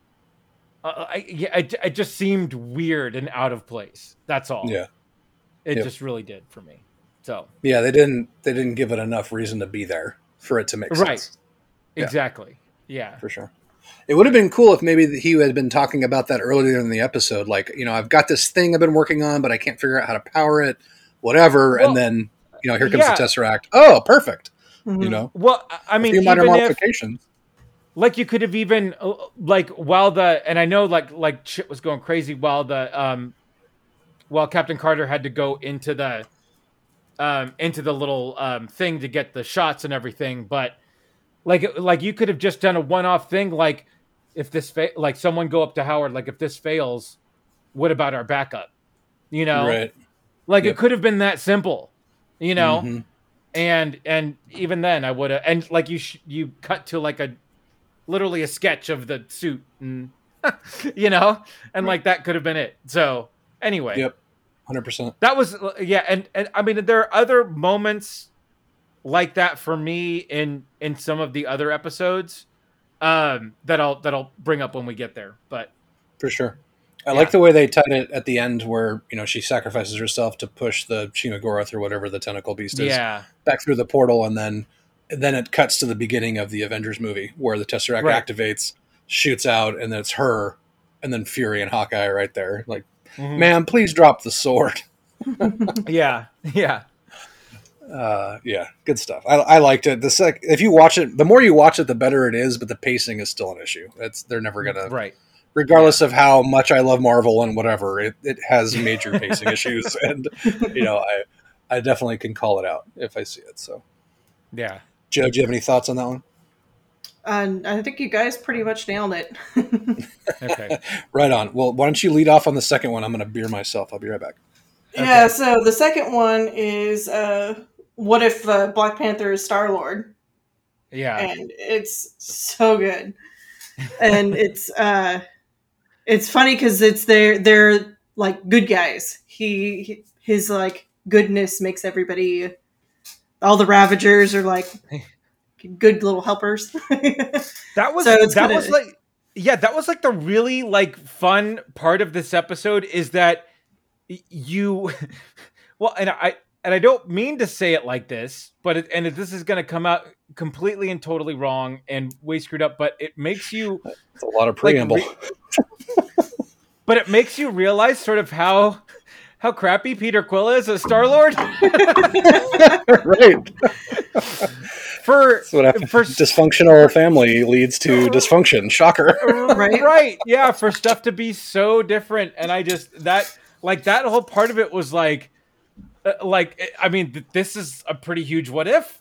uh, I, yeah, it, it just seemed weird and out of place. That's all. Yeah. It Yep. just really did for me. So Yeah, they didn't they didn't give it enough reason to be there for it to make right, sense. Yeah. exactly. Yeah. For sure. It would have been cool if maybe he had been talking about that earlier in the episode. Like, you know, I've got this thing I've been working on, but I can't figure out how to power it, whatever. Well, and then, you know, here comes yeah. the Tesseract. Oh, perfect. Mhm. You know, Well, I- I a mean, few minor even if, modifications. like, you could have even, uh, like, while the, and I know, like, like shit was going crazy while the, um, while Captain Carter had to go into the, um, into the little um thing to get the shots and everything, but like, like you could have just done a one-off thing, like, if this, fa- like, someone go up to Howard, like, if this fails, what about our backup? You know, Right. like Yep. it could have been that simple, you know. Mhm. And and even then I would have, and like you sh- you cut to like a literally a sketch of the suit, and you know, and like that could have been it. So anyway, Yep. one hundred percent. that was, yeah, and and I mean there are other moments like that for me in in some of the other episodes um that I'll that I'll bring up when we get there. But For sure. I Yeah. like the way they tied it at the end where, you know, she sacrifices herself to push the Shimagoroth or whatever the tentacle beast is yeah, back through the portal, and then then it cuts to the beginning of the Avengers movie where the Tesseract Right. activates, shoots out, and then it's her, and then Fury and Hawkeye right there. Like, Mhm. man, please drop the sword. yeah, yeah, Uh, yeah, good stuff. I, I liked it. The sec, if you watch it, the more you watch it, the better it is. But the pacing is still an issue. It's they're never gonna, right. regardless of how much I love Marvel and whatever. It, it has major pacing issues, and you know, I I definitely can call it out if I see it. So, Yeah. Joe, do you have any thoughts on that one? And I think you guys pretty much nailed it. Okay. Right on. Well, why don't you lead off on the second one? I'm going to beer myself. I'll be right back. Yeah, so the second one is uh, what if uh, Black Panther is Star Lord? Yeah. And it's so good. And it's uh, it's funny because it's they're they're like good guys. He he- his like goodness makes everybody. All the Ravagers are like good little helpers. That was So it's that kinda- was like, yeah, that was like the really like fun part of this episode is that y- you well, and I and I don't mean to say it like this, but it, and this is going to come out completely and totally wrong and way screwed up, but it makes you It's a lot of preamble. Like, re- but it makes you realize sort of how how crappy Peter Quill is as Star-Lord. Right. For That's what happens. for Dysfunctional family leads to dysfunction. Shocker. Right? right, yeah, for stuff to be so different, and I just that like that whole part of it was like, uh, like I mean, th- this is a pretty huge what if.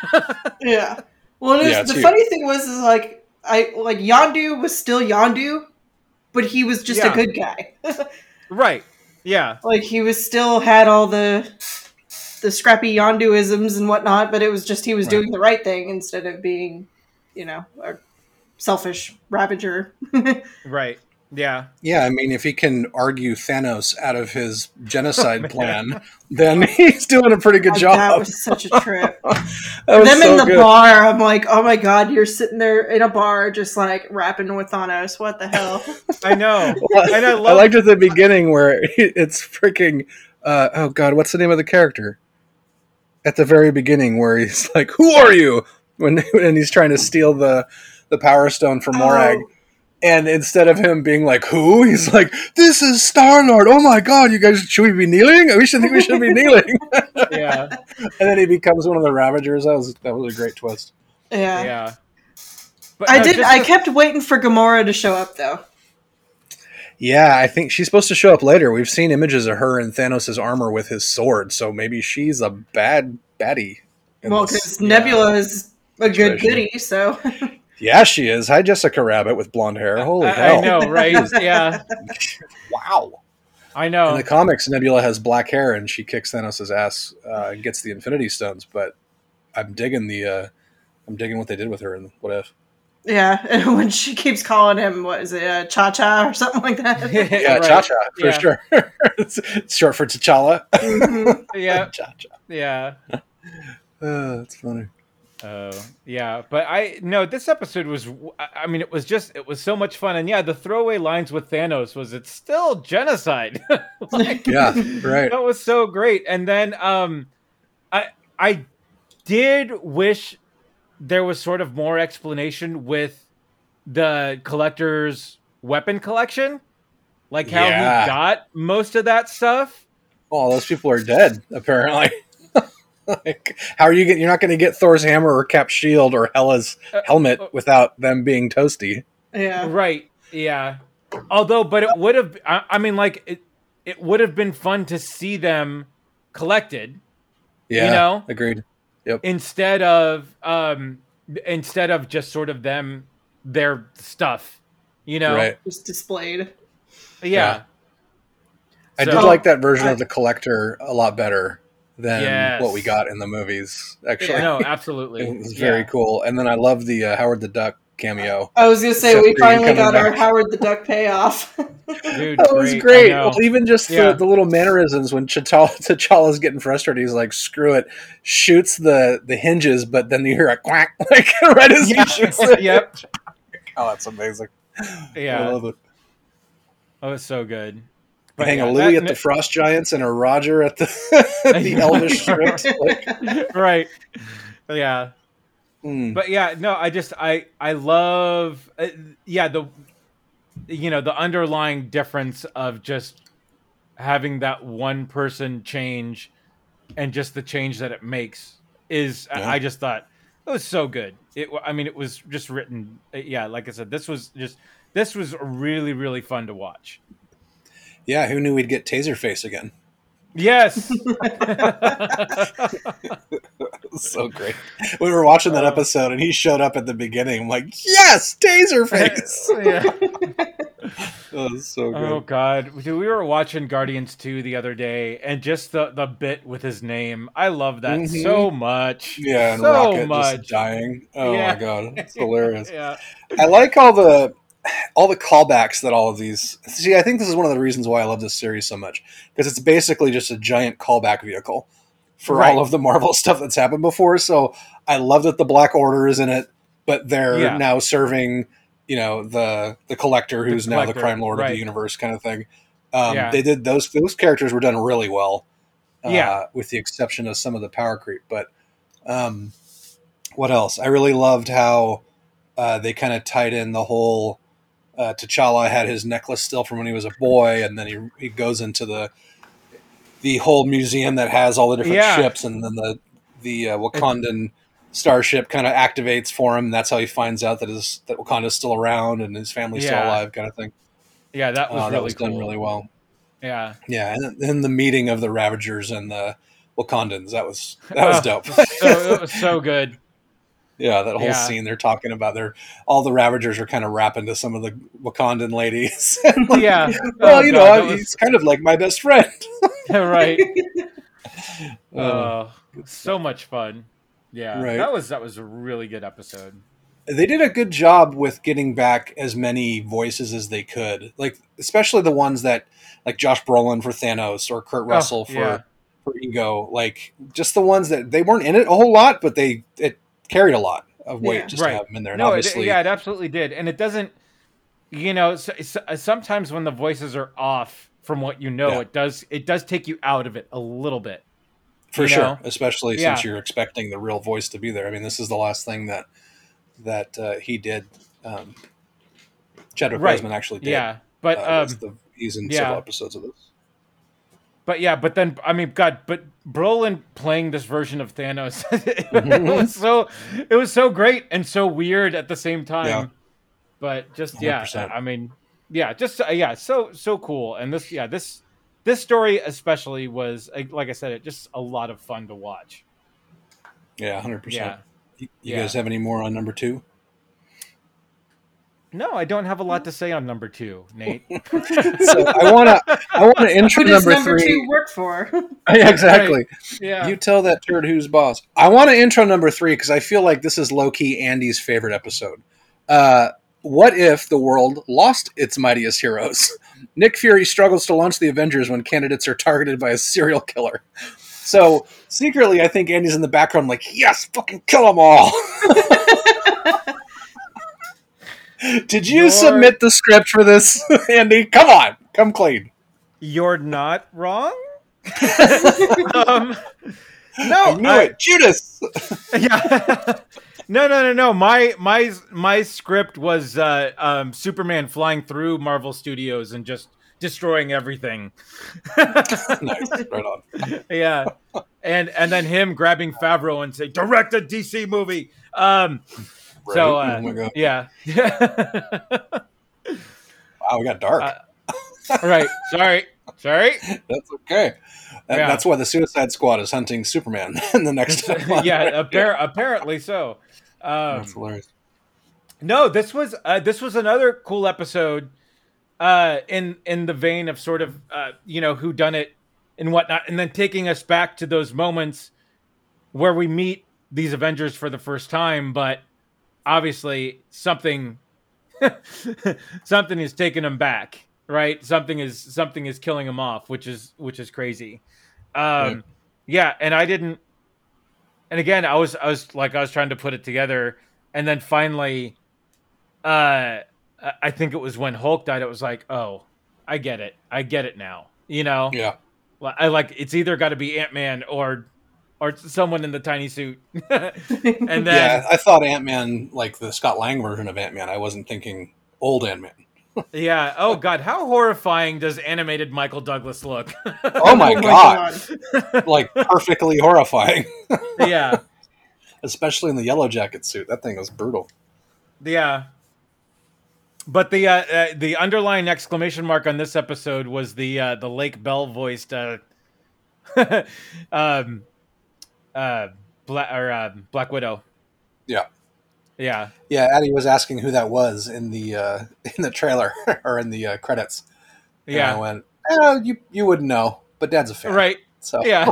Yeah. Well, it was, Yeah, it's the huge. funny thing was, is like I like Yondu was still Yondu, but he was just Yeah. a good guy. Right. Yeah. Like he was still had all the the scrappy Yonduisms and whatnot, but it was just he was Right. doing the right thing instead of being, you know, a selfish ravager. Right. Yeah. Yeah, I mean, if he can argue Thanos out of his genocide plan, then he's doing a pretty good Like, job. that was such a trip. That was Them so in the good. bar, I'm like, oh my god, you're sitting there in a bar just like rapping with Thanos. What the hell? I know. Well, And I I love liked at the beginning where it's freaking. Uh, oh God, what's the name of the character? At the very beginning, where he's like, "Who are you?" When and he's trying to steal the the Power Stone from Morag, Oh. and instead of him being like, "Who?" he's like, "This is Star Lord." Oh my God, you guys, should we be kneeling? We should think we should be kneeling. Yeah. And then he becomes one of the Ravagers. That was that was a great twist. Yeah. Yeah. But I no, did. just I the- kept waiting for Gamora to show up, though. Yeah, I think she's supposed to show up later. We've seen images of her in Thanos' armor with his sword, so maybe she's a bad baddie. in Well, this. because Nebula is a good situation. goodie, so Yeah, she is. Hi, Jessica Rabbit with blonde hair. Holy I, hell! I know, right? Yeah. Wow. I In know. the comics, Nebula has black hair and she kicks Thanos' ass uh, and gets the Infinity Stones. But I'm digging the, uh, I'm digging what they did with her in What If. yeah. And when she keeps calling him, what is it, uh, Cha Cha or something like that? Yeah, Right. Cha Cha for Yeah. sure. it's, it's short for T'Challa. Mhm. Yeah. Cha Cha. Yeah. Uh, that's funny. Oh, yeah. But I no, this episode was I I mean it was just it was so much fun, and yeah, the throwaway lines with Thanos was it's still genocide. Like, Yeah, right. that was so great. And then um I I did wish there was sort of more explanation with the collector's weapon collection. Like how Yeah. he got most of that stuff. Oh, those people are dead, apparently. Like, how are you getting? You're not going to get Thor's hammer or Cap's shield or Hela's Uh, helmet uh, without them being toasty. Yeah. Right. Yeah. Although, but it would have. I, I mean, like it. It would have been fun to see them collected Yeah, You know? agreed. instead of um instead of just sort of them their stuff. You know. Right. Just displayed. Yeah. Yeah. I So- did like that version I- of the collector a lot better than Yes. what we got in the movies. Actually, No, absolutely. it was very Yeah. cool. And then I love the uh, Howard the Duck cameo. I was gonna say Seth we Green finally coming got our back. Howard the Duck payoff. Dude, That was great. great. I know. Well, even just Yeah. the, the little mannerisms when T'Challa, T'Challa's getting frustrated, he's like, "Screw it!" Shoots the the hinges, but then you hear a quack like right as Yeah. he shoots it. Yep. Oh, that's amazing. I Yeah. love it. Oh, it's so good. But hang yeah, a Louis that- at the Frost Giants and a Roger at the the Elvish script. Like, right. Yeah. mm. But yeah, no, I just I I love uh, yeah, the you know, the underlying difference of just having that one person change and just the change that it makes is I- Yeah. I just thought it was so good. It I mean it was just written uh, yeah, like I said, this was just this was really really fun to watch. Yeah, who knew we'd get Taserface again? Yes. It was so great. We were watching that Oh. episode and he showed up at the beginning. I'm like, yes, Taserface. yeah. That was so good. Oh God, Dude, we were watching Guardians two the other day, and just the the bit with his name, I love that Mhm. so much. Yeah, and so Rocket much. just dying. Oh Yeah. my god, it's hilarious. Yeah, I like all the all the callbacks that all of these. See, I think this is one of the reasons why I love this series so much, because it's basically just a giant callback vehicle for Right. all of the Marvel stuff that's happened before. So I love that the Black Order is in it, but they're Yeah. now serving, you know, the the Collector, who's now the Collector, Crime Lord of right. the universe, kind of thing. Um, Yeah. They did those those characters were done really well. uh, Yeah. with the exception of some of the power creep. But um, what else? I really loved how uh, they kind of tied in the whole uh, T'Challa had his necklace still from when he was a boy, and then he he goes into the the whole museum that has all the different Yeah. ships, and then the the uh, Wakandan starship kind of activates for him. That's how he finds out that his that Wakanda's still around and his family's still Yeah. alive, kind of thing. Yeah, that was Uh, really that was cool. done really well. Yeah. Yeah, and then the meeting of the Ravagers and the Wakandans, that was that was Oh, dope. so it was so good. Yeah, that whole Yeah. scene they're talking about, they're all the Ravagers are kind of rapping to some of the Wakandan ladies. Yeah. Well, Oh, you God, know, that was- he's kind of like my best friend. right. Uh, Oh, so much fun. Yeah. Right. That was that was a really good episode. they did a good job with getting back as many voices as they could, like especially the ones that, like Josh Brolin for Thanos or Kurt Russell for, yeah. for Ego, like just the ones that they weren't in it a whole lot, but they it carried a lot of weight Yeah. just Right. to have them in there. And No, it, obviously, yeah, it absolutely did. And it doesn't, you know, so, so, sometimes when the voices are off from what you know, Yeah. it does it does take you out of it a little bit. for you sure, know? especially Yeah. since you're expecting the real voice to be there. I mean, this is the last thing that that uh, he did. Um, Chadwick Right. Boseman actually did. Yeah. But uh, was um the, he's in yeah. several episodes of this. but yeah, but then I mean God, but Brolin playing this version of Thanos it Mhm. was so it was so great and so weird at the same time. Yeah. But just one hundred yeah, percent. I mean, yeah, just uh, yeah, so so cool. And this yeah, this this story especially was uh, like I said, it just a lot of fun to watch. Yeah, one hundred Yeah. percent. You, you Yeah. guys have any more on number two? No, I don't have a lot to say on number two, Nate. So I want to I want to intro Who does number, number three. two work for? Yeah, exactly. Yeah. You tell that turd who's boss. I want to intro number three because I feel like this is low key Andy's favorite episode. Uh, what if the world lost its mightiest heroes? Nick Fury struggles to launch the Avengers when candidates are targeted by a serial killer. So secretly, I think Andy's in the background, like, yes, fucking kill them all. Did you You're- submit the script for this, Andy? Come on, come clean. You're not wrong. um, no, I knew I- it, Judas. Yeah. no, no, no, no. My my my script was uh, um, Superman flying through Marvel Studios and just destroying everything. Nice, right on. Yeah, and and then him grabbing Favreau and saying, "Direct a D C movie." Um, So Right? uh, Oh my God. yeah, Wow, we got dark. Uh, right. Sorry, sorry. That's okay. That- Yeah. That's why the Suicide Squad is hunting Superman in the next. yeah, appar- apparently so. Um, That's hilarious. No, this was uh, this was another cool episode uh, in in the vein of sort of uh, you know whodunit and whatnot, and then taking us back to those moments where we meet these Avengers for the first time, but obviously something something is taking them back, right? Something is something is killing them off, which is which is crazy. Um, Right. Yeah, and I didn't. And again, I was I was like I was trying to put it together, and then finally, uh, I think it was when Hulk died. It was like, oh, I get it, I get it now. You know, Yeah, I like it's either got to be Ant-Man or or someone in the tiny suit, and then yeah. I thought Ant Man, like the Scott Lang version of Ant Man. I wasn't thinking old Ant Man. yeah. Oh God, how horrifying does animated Michael Douglas look? Oh my Oh god, like perfectly horrifying, Yeah, especially in the Yellow Jacket suit. That thing was brutal. yeah. But the uh, uh, the underlying exclamation mark on this episode was the uh, the Lake Bell voiced uh, um, uh, Black or uh, Black Widow. Yeah. Yeah, Yeah, Addie was asking who that was in the uh, in the trailer or in the uh, credits. And I yeah, went, oh, you you wouldn't know, but Dad's a fan, right. So Yeah,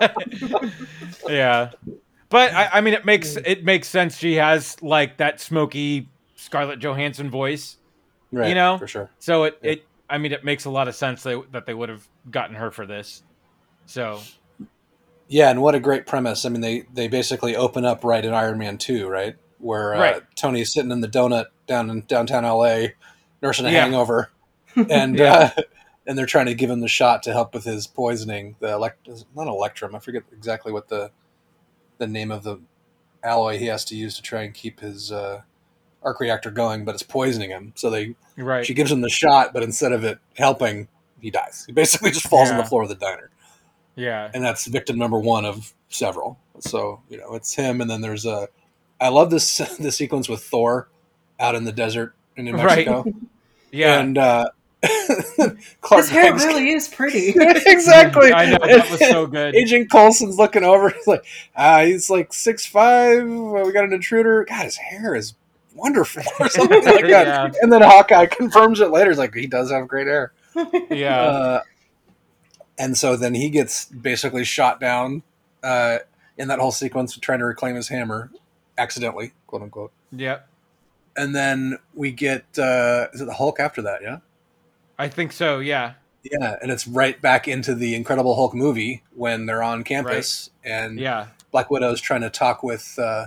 yeah. But I, I mean, it makes it makes sense. She has like that smoky Scarlett Johansson voice, right, you know? for sure. so it, Yeah. it I mean, it makes a lot of sense they, that they would have gotten her for this. So Yeah, and what a great premise. I mean, they, they basically open up right in Iron Man two, right? Where uh, Right. Tony's sitting in the donut down in downtown L A, nursing a Yeah. hangover. And Yeah. uh, and they're trying to give him the shot to help with his poisoning. The elect, not Electrum. I forget exactly what the the name of the alloy he has to use to try and keep his uh, arc reactor going, but it's poisoning him. So they Right. she gives him the shot, but instead of it helping, he dies. He basically just falls on Yeah. the floor of the diner, Yeah. and that's victim number one of several. So you know it's him, and then there's a. I love this the sequence with Thor out in the desert in New Right. Mexico, Yeah. and uh, Clark His hair Greg's- really is pretty. exactly. I know, that was so good. Agent Coulson's looking over. He's like, ah, he's like six five. We got an intruder. God, his hair is wonderful, or something like that. Yeah. And then Hawkeye confirms it later. He's like, he does have great hair. Yeah. Uh, and so then he gets basically shot down uh, in that whole sequence of trying to reclaim his hammer, accidentally, quote unquote. Yep. And then we get uh, is it the Hulk after that? Yeah. I think so. Yeah. Yeah, and it's right back into the Incredible Hulk movie when they're on campus, and Yeah. Black Widow's trying to talk with uh,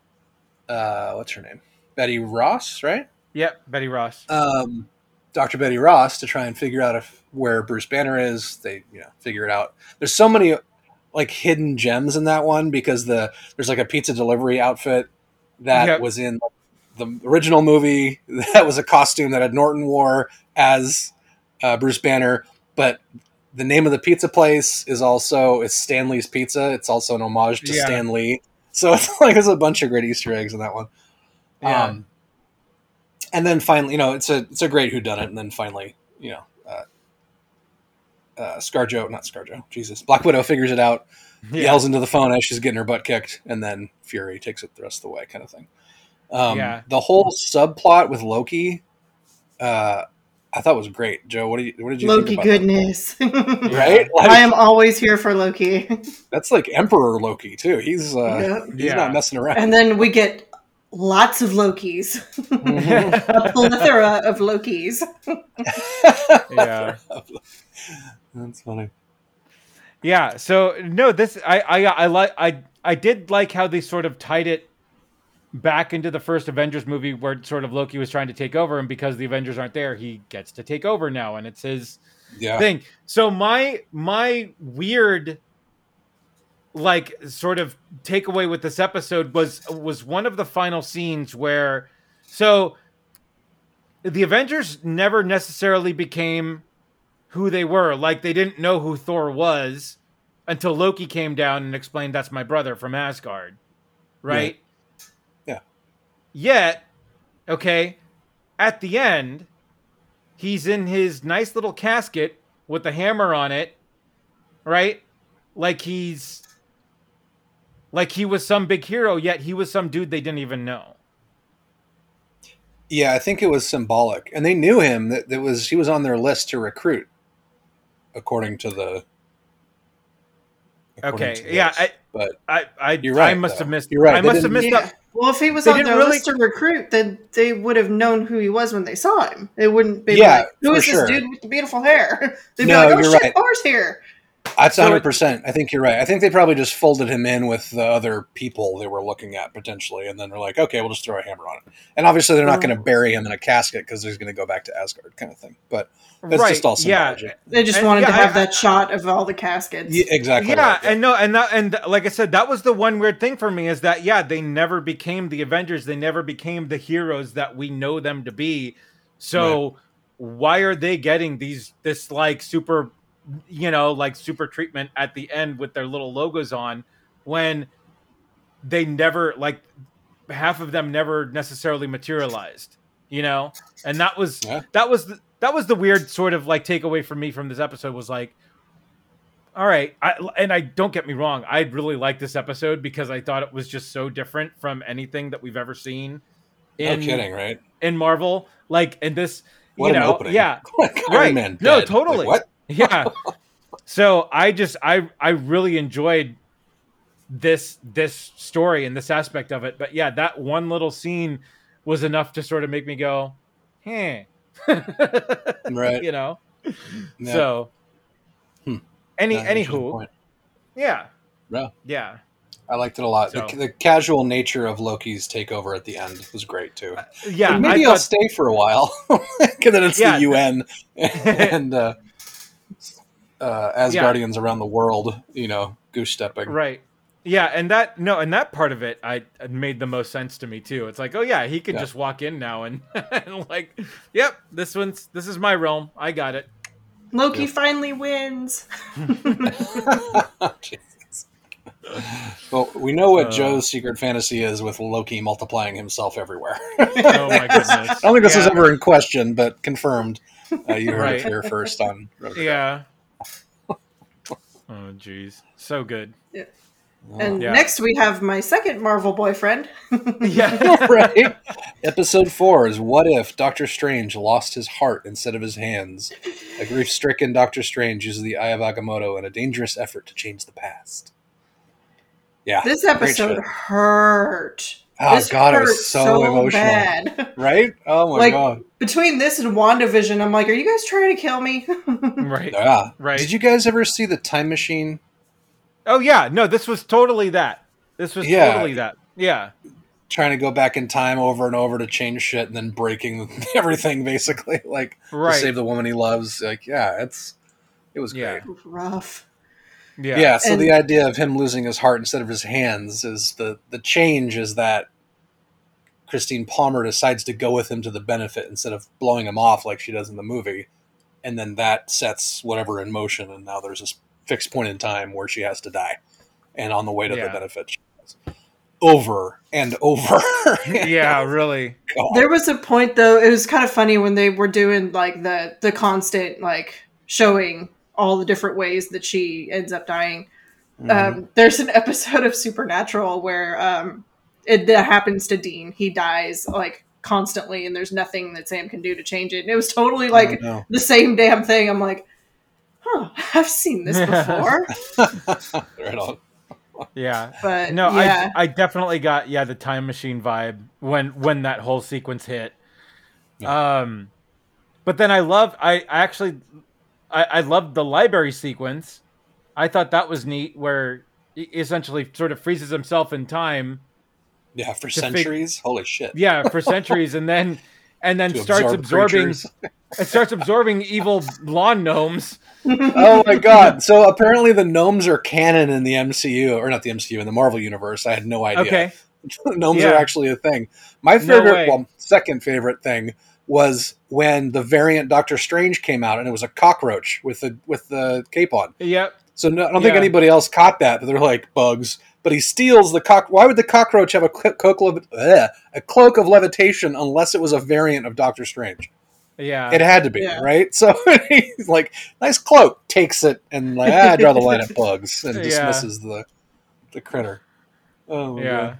uh, what's her name, Betty Ross, right? Yep. Betty Ross. Um, Doctor Betty Ross to try and figure out if where Bruce Banner is. They you know figure it out. There's so many like hidden gems in that one because the there's like a pizza delivery outfit that Yep. was in the original movie. That was a costume that Ed Norton wore as uh, Bruce Banner, but the name of the pizza place is also it's Stanley's Pizza. It's also an homage to Yeah. Stan Lee. So it's like there's a bunch of great Easter eggs in that one. Yeah. Um, and then finally, you know, it's a it's a great whodunit, and then finally, you know, uh, uh, ScarJo, not ScarJo, Jesus, Black Widow figures it out, Yeah. yells into the phone as she's getting her butt kicked, and then Fury takes it the rest of the way, kind of thing. Um, Yeah. The whole subplot with Loki, uh, I thought was great. Joe, what do you what did you Loki think about goodness. that? Right? Like, I am always here for Loki. that's like Emperor Loki too. He's uh, Yeah. he's Yeah. not messing around. And then we get lots of Lokis. A plethora of Lokis. Yeah. That's funny. Yeah. So no, this I I I like I I did like how they sort of tied it back into the first Avengers movie where sort of Loki was trying to take over, and because the Avengers aren't there, he gets to take over now, and it's his Yeah. thing. So my my weird like sort of takeaway with this episode was was one of the final scenes where so the Avengers never necessarily became who they were. Like they didn't know who Thor was until Loki came down and explained that's my brother from Asgard. Right? Yeah. Yet, okay, at the end, he's in his nice little casket with a hammer on it, right? Like he's like he was some big hero, yet he was some dude they didn't even know. Yeah, I think it was symbolic, and they knew him. That, that was he was on their list to recruit, according to the. according Okay, to yeah, this. I, but I, I, You're right, I must though. have missed. You're right, I they must have didn't- missed Yeah. up. Well, if he was They on didn't their really- list to recruit, then they would have known who he was when they saw him. They wouldn't be Yeah, like, "Who for is sure. this dude with the beautiful hair?" They'd be No, like, "Oh you're shit, right. Thor's here." that's So one it- hundred percent. I think you're right. I think they probably just folded him in with the other people they were looking at potentially, and then they're like, okay, we'll just throw a hammer on it. And obviously, they're not Mm. going to bury him in a casket because he's going to go back to Asgard, kind of thing. But that's Right, just all yeah. symbology. They just And, wanted yeah, to have I- that shot of all the caskets. Yeah, exactly. Yeah, right, and no, and that, and like I said, that was the one weird thing for me is that yeah, they never became the Avengers. They never became the heroes that we know them to be. So why are they getting these this like super, you know, like super treatment at the end with their little logos on when they never like half of them never necessarily materialized, you know? And that was Yeah. that was the, that was the weird sort of like takeaway for me from this episode was like all right, I, and I don't get me wrong, I really liked this episode because I thought it was just so different from anything that we've ever seen in No kidding, right? in Marvel. Like, and this, What you an know, opening. yeah, Like, Iron right. Man No, dead. totally. Like, what? yeah. So I just I I really enjoyed this this story and this aspect of it. But yeah, that one little scene was enough to sort of make me go, "Hey." Right. You know. Yeah. So Hmm. any Yeah, interesting anywho, point. yeah. Yeah. Yeah. I liked it a lot. So- The, the casual nature of Loki's takeover at the end was great too. Yeah. And maybe I I'll thought, stay for a while, and then it's Yeah. the U N, and uh, uh, Asgardians around the world, you know, goose stepping. Right. Yeah, and that no, and that part of it I it made the most sense to me too. It's like, oh yeah, he could Yeah. just walk in now and, and like, yep, this one's this is my realm. I got it. Loki Yep. finally wins. Jesus. Well, we know what Uh. Joe's secret fantasy is with Loki multiplying himself everywhere. Oh my goodness. I don't think this was Yeah. ever in question, but confirmed. Uh, you heard Right. it here first on. Yeah. Oh jeez. So good. And Yeah. next we have my second Marvel boyfriend. Yeah. Right. Episode four is What If Doctor Strange Lost His Heart Instead of His Hands? A grief-stricken Doctor Strange uses the Eye of Agamotto in a dangerous effort to change the past. Yeah. This great episode shit. hurt. Oh, This God, it was hurt so emotional. bad. Right? Oh, my Like, God. between this and WandaVision, I'm like, are you guys trying to kill me? Right. Yeah. Right. Did you guys ever see The Time Machine? Oh yeah. No, this was totally that. This was Yeah. totally that. Yeah. Trying to go back in time over and over to change shit and then breaking everything, basically. Like, Right. to save the woman he loves. Like, yeah, it's it was Yeah. great. Rough. Yeah. Yeah, so And- the idea of him losing his heart instead of his hands is the the change is that Christine Palmer decides to go with him to the benefit instead of blowing him off like she does in the movie, and then that sets whatever in motion, and now there's this fixed point in time where she has to die, and on the way to Yeah. the benefit, she dies. Over and over. Yeah, really. God. There was a point though, it was kind of funny when they were doing like the the constant like showing all the different ways that she ends up dying. Mhm. Um, there's an episode of Supernatural where um, it that happens to Dean. He dies like constantly, and there's nothing that Sam can do to change it. And it was totally like Oh, no. the same damn thing. I'm like, huh, I've seen this before. Right on. Yeah. But No, yeah, I I definitely got yeah the time machine vibe when when that whole sequence hit. Um, but then I love I, I actually I I loved the library sequence. I thought that was neat where he essentially sort of freezes himself in time. Yeah, for To fig- centuries. Holy shit. Yeah, for centuries, and then and then To starts absorb absorbing creatures. it starts absorbing evil lawn gnomes. Oh my god! So apparently the gnomes are canon in the M C U, or not the M C U, in the Marvel universe. I had no idea. Okay. Gnomes Yeah. are actually a thing. My No favorite, way. well, second favorite thing was when the variant Doctor Strange came out, and it was a cockroach with the with the cape on. Yep. So no, I don't think Yeah. anybody else caught that, but they're like bugs. But he steals the cock. Why would the cockroach have a clo- cloak of, ugh, a cloak of levitation unless it was a variant of Doctor Strange? Yeah. It had to be, Yeah. right? So he's like, nice cloak, takes it, and like, ah, I draw the line at bugs, and Yeah. dismisses the the critter. Oh, my yeah. God.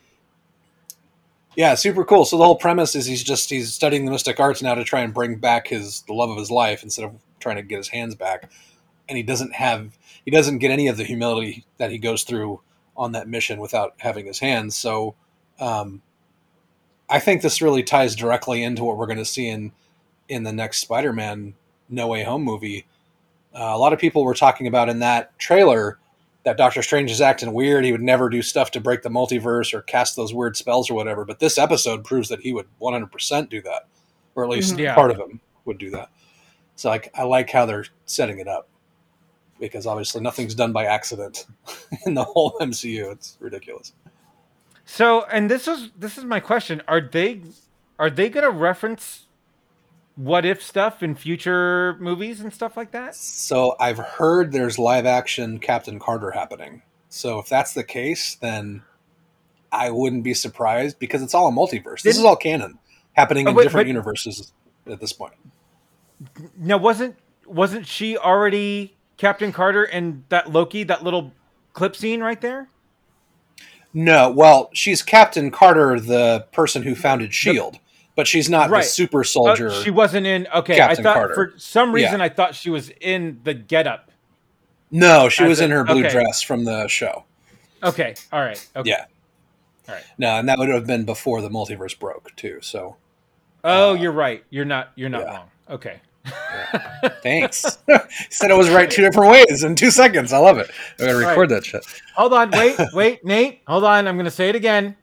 Yeah, super cool. So the whole premise is he's just he's studying the mystic arts now to try and bring back his the love of his life instead of trying to get his hands back. And he doesn't have he doesn't get any of the humility that he goes through on that mission without having his hands. So um, I think this really ties directly into what we're going to see in in the next Spider-Man No Way Home movie. Uh, a lot of people were talking about in that trailer that Doctor Strange is acting weird. He would never do stuff to break the multiverse or cast those weird spells or whatever. But this episode proves that he would one hundred percent do that, or at least Mhm. Yeah. part of him would do that. So I, I like how they're setting it up, because obviously nothing's done by accident in the whole M C U. It's ridiculous. So, and this is this is my question: Are they are they going to reference what if stuff in future movies and stuff like that? So I've heard there's live action Captain Carter happening. So if that's the case, then I wouldn't be surprised, because it's all a multiverse. This is Didn't- all canon, happening Oh, in wait, different but- universes at this point. Now, wasn't wasn't she already Captain Carter in that Loki, that little clip scene right there? No, well, she's Captain Carter, the person who founded S H I E L D, but she's not Right. the super Uh, soldier. she wasn't in. Okay, Captain I thought Carter. for some reason Yeah. I thought she was in the getup. no, she As was a- in her blue okay. dress from the show. Okay, all right. Okay. Yeah. All right. No, and that would have been before the multiverse broke too. So Oh, Uh, you're right. You're not. You're not yeah. wrong. Okay. thanks. You said it was right two different ways in two seconds. I love it. I'm gonna record that shit. Hold on. Wait. Wait, Nate. Hold on. I'm going to say it again.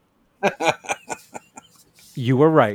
You were right.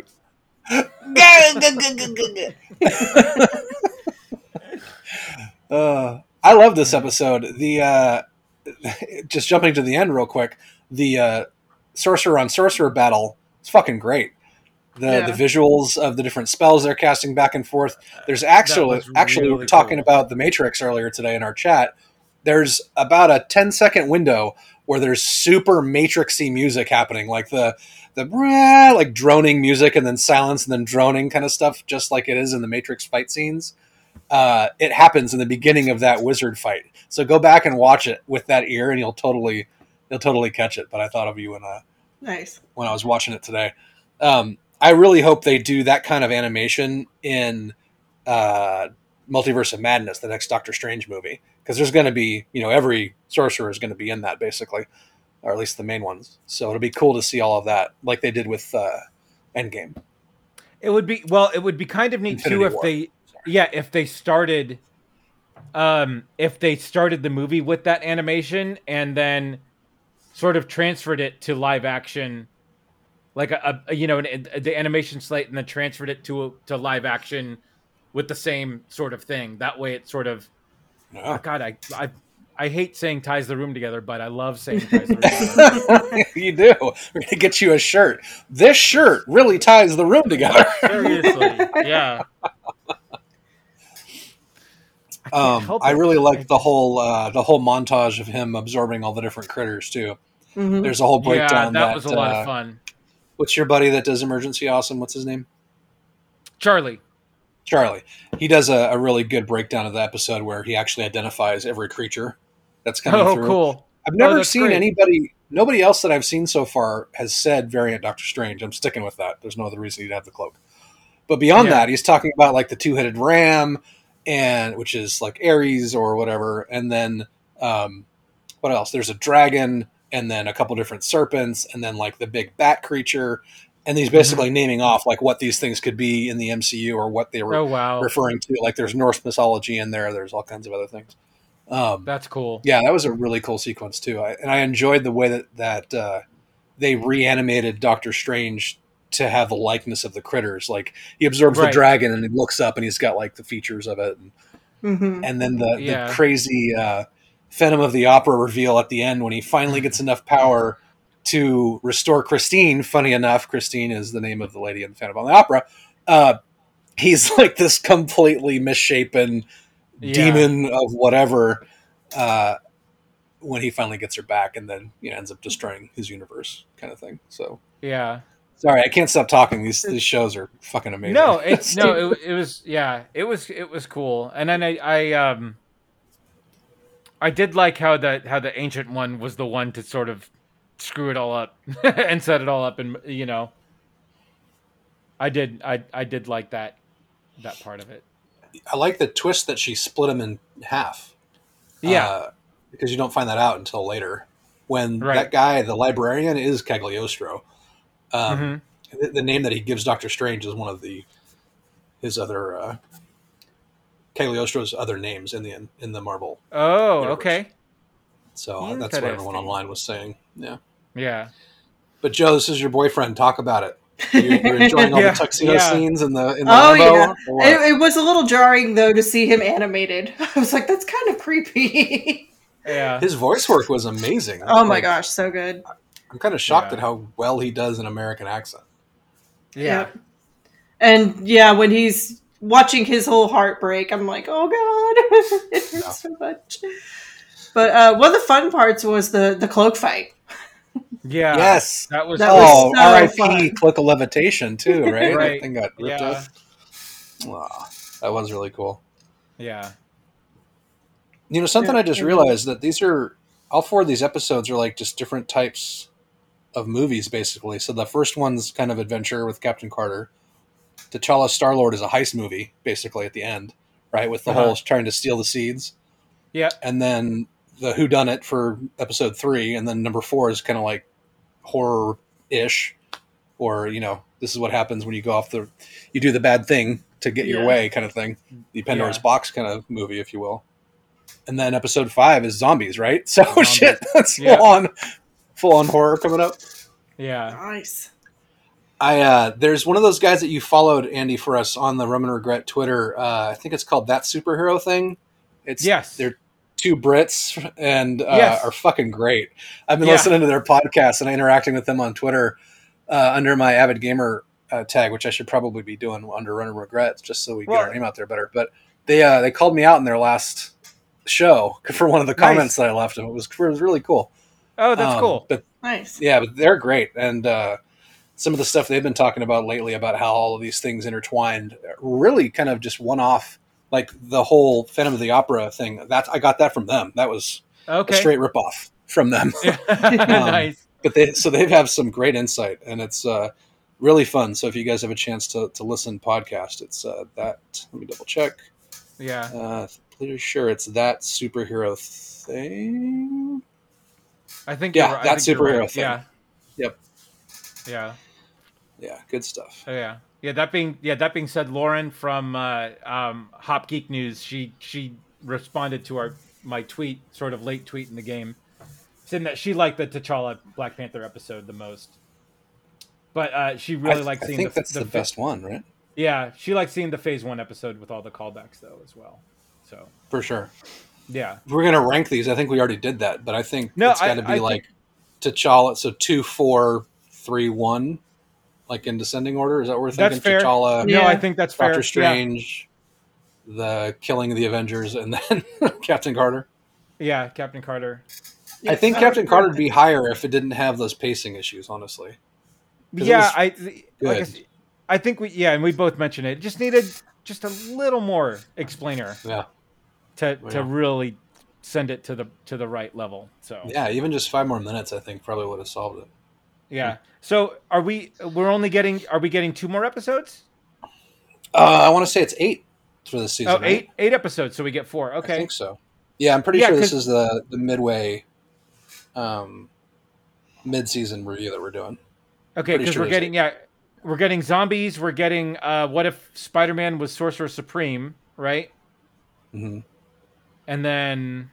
Uh, I love this episode. The uh, just jumping to the end real quick. The uh, sorcerer on sorcerer battle is fucking great. The Yeah. the visuals of the different spells they're casting back and forth. There's actually was actually we really were talking cool. about the Matrix earlier today in our chat. There's about a ten second window where there's super Matrixy music happening, like the the brah, like droning music and then silence and then droning kind of stuff, just like it is in the Matrix fight scenes. Uh, it happens in the beginning of that wizard fight. So go back and watch it with that ear, and you'll totally you'll totally catch it. But I thought of you when uh, Nice. when I was watching it today. Um, I really hope they do that kind of animation in uh, Multiverse of Madness, the next Doctor Strange movie, because there's going to be, you know, every sorcerer is going to be in that basically, or at least the main ones. So it'll be cool to see all of that, like they did with uh, Endgame. It would be well. It would be kind of neat Infinity too if War. they, yeah, if they started, um, if they started the movie with that animation and then sort of transferred it to live action, like a, a you know an, a, the animation slate, and then transferred it to to live action with the same sort of thing. That way, it sort of Yeah. God, I I I hate saying ties the room together, but I love saying ties the room together. You do. We're going to get you a shirt. This shirt really ties the room together. Seriously, yeah. I can't Um, help I it. really I- liked the whole uh, the whole montage of him absorbing all the different critters too. Mhm. There's a whole Yeah, breakdown. that, was a lot uh, of fun. What's your buddy that does Emergency Awesome? What's his name? Charlie. Charlie. He does a, a really good breakdown of the episode where he actually identifies every creature that's coming Oh, through. cool. I've never that's seen great. anybody, nobody else that I've seen so far has said variant Doctor Strange. I'm sticking with that. There's no other reason he'd have the cloak. But beyond Yeah. that, he's talking about like the two-headed ram, and which is like Ares or whatever, and then um, what else? There's a dragon, and then a couple different serpents, and then like the big bat creature, and he's basically naming off like what these things could be in the M C U or what they were Oh, wow. referring to. Like there's Norse mythology in there. There's all kinds of other things. Um, That's cool. yeah, that was a really cool sequence too, I, and I enjoyed the way that that uh, they reanimated Doctor Strange to have the likeness of the critters. Like he absorbs Right. the dragon and he looks up and he's got like the features of it, and, Mhm. and then the, Yeah. the crazy uh, Phantom of the Opera reveal at the end when he finally gets enough power to restore Christine. Funny enough, Christine is the name of the lady in the Phantom of the Opera. Uh, he's like this completely misshapen Yeah. demon of whatever uh, when he finally gets her back, and then you know ends up destroying his universe, kind of thing. So Yeah. sorry, I can't stop talking. These these shows are fucking amazing. No, it's no, it, it was yeah, it was it was cool. And then I, I um I did like how the how the ancient one was the one to sort of screw it all up and set it all up, and you know I did I I did like that that part of it. I like the twist that she split him in half. Yeah. uh, because you don't find that out until later when Right. that guy, the librarian, is Cagliostro. Um, Mhm. the, the name that he gives Doctor Strange is one of the his other uh, Cagliostro's other names in the in the Marvel. Oh, universe. okay. So that's what everyone Interesting. online was saying. Yeah. Yeah. But Joe, this is your boyfriend. Talk about it. You're, you're enjoying all Yeah, the tuxedo yeah. scenes in the in the Oh Lambo, yeah, or what? it, it was a little jarring though to see him animated. I was like, that's kind of creepy. Yeah. His voice work was amazing. Oh my Like, gosh, so good. I'm kind of shocked Yeah. at how well he does an American accent. Yeah. Yep. And yeah, when he's watching his whole heartbreak, I'm like, oh god, it hurts Yeah. so much. But uh, one of the fun parts was the the cloak fight. Yeah. Yes. That was That Oh, was so R I P fun. Cloak of Levitation too, right? Right. That thing got ripped Yeah. up. Wow, that was really cool. Yeah. You know, something Yeah. I just realized that these are all four of these episodes are like just different types of movies, basically. So the first one's kind of adventure with Captain Carter. T'Challa Star Lord is a heist movie, basically at the end, right? With the Uh-huh. whole trying to steal the seeds, Yeah. and then the Who Done It for episode three, and then number four is kind of like horror ish, or you know, this is what happens when you go off the, you do the bad thing to get your Yeah. way, kind of thing. The Pandora's Yeah. box kind of movie, if you will. And then episode five is zombies, right? So Zombies. shit, that's Yeah. full on, full on horror coming up. Yeah. Nice. I uh, there's one of those guys that you followed, Andy, for us on the Roman Regret Twitter. Uh, I think it's called That Superhero Thing. It's Yes. They're two Brits and uh, Yes. are fucking great. I've been Yeah. listening to their podcast and interacting with them on Twitter uh, under my Avid Gamer uh, tag, which I should probably be doing under Runner Regrets, just so we Well- get our name out there better. But they uh, they called me out in their last show for one of the Nice. comments that I left them. It was, it was really cool. Oh, that's Um, cool. But Nice. yeah, but they're great. And uh, some of the stuff they've been talking about lately about how all of these things intertwined, really kind of just one off, like the whole Phantom of the Opera thing. That I got that from them. That was Okay. a straight ripoff from them. Nice. But they so they have some great insight, and it's uh, really fun. So if you guys have a chance to, to listen podcast, it's uh, that. Let me double check. Yeah. Uh, pretty sure it's that superhero thing. I think Yeah, you're, right. I that think you're superhero right. thing. Yeah. Yep. Yeah. Yeah, good stuff. Oh, yeah. Yeah. That being yeah. That being said, Lauren from uh, um, Hop Geek News, she she responded to our my tweet, sort of late tweet in the game, saying that she liked the T'Challa Black Panther episode the most. But uh, she really I, liked I seeing think the, that's the, the, fa- best one, right? Yeah, she liked seeing the Phase One episode with all the callbacks though as well. So For sure. yeah. If we're gonna rank these, I think we already did that, but I think No, it's got to I- be I like T'Challa. So two, four, three, one, like in descending order. Is that what we're thinking? That's fair. T'Challa, No, Yeah. I think that's fair. Doctor Yeah. Strange, the killing of the Avengers, and then Captain Carter. Yeah, Captain Carter. I think Yeah. Captain Carter would be higher if it didn't have those pacing issues. Honestly, 'Cause it Yeah, was I like I, good. s- I think we yeah, and we both mentioned it. Just needed just a little more explainer yeah, to Yeah. to really send it to the to the right level. So yeah. Even just five more minutes, I think probably would have solved it. yeah. So are we? We're only getting. Are we getting two more episodes? Uh, I want to say it's eight for this season. Oh, right? eight eight episodes. So we get four. I Okay. think so. Yeah, I'm pretty Yeah, sure this 'cause- is the the midway, um, mid season review that we're doing. Okay, Pretty because sure we're it's getting yeah, we're getting zombies. We're getting uh, what if Spider-Man was Sorcerer Supreme, right? Mm-hmm. And then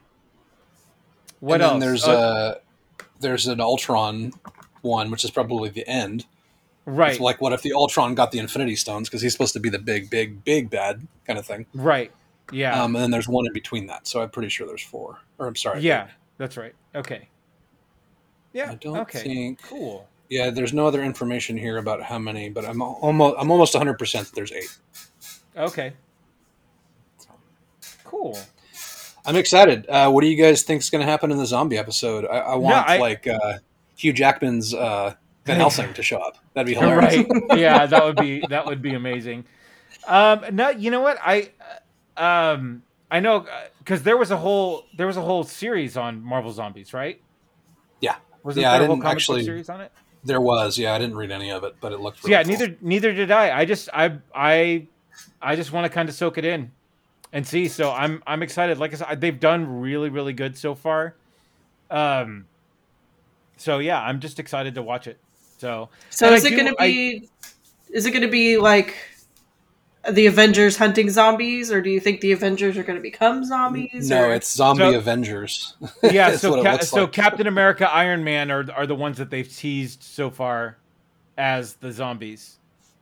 what and then else? There's Uh, a there's an Ultron one, which is probably the end. right, It's like, what if the Ultron got the Infinity Stones because he's supposed to be the big, big, big bad kind of thing. right, yeah, Um, and then there's one in between that, so I'm pretty sure there's four. Or I'm sorry, yeah, that's right. Okay, yeah, I don't okay, think. cool. Yeah, there's no other information here about how many, but I'm almost I'm almost one hundred percent that there's eight. Okay, cool. I'm excited. Uh, what do you guys think is going to happen in the zombie episode? I, I want I- like uh, Hugh Jackman's uh, Van Helsing to show up. That'd be hilarious. Right? Yeah, that would be that would be amazing. Um, no, you know what? I uh, um, I know because there was a whole there was a whole series on Marvel Zombies, right? Yeah. Was Yeah, I there a whole didn't comic book actually- series on it? There was, yeah. I didn't read any of it, but it looked. So Really yeah, cool. neither neither did I. I just I I I just want to kind of soak it in and see. So I'm I'm excited. Like I said, they've done really really good so far. Um. So yeah, I'm just excited to watch it. So So and is I it do- going to be? Is it going to be like the Avengers hunting zombies, or do you think the Avengers are going to become zombies? No, or- it's zombie So- Avengers. Yeah, That's so what it Ca- looks so like. Captain America, Iron Man are are the ones that they've teased so far as the zombies.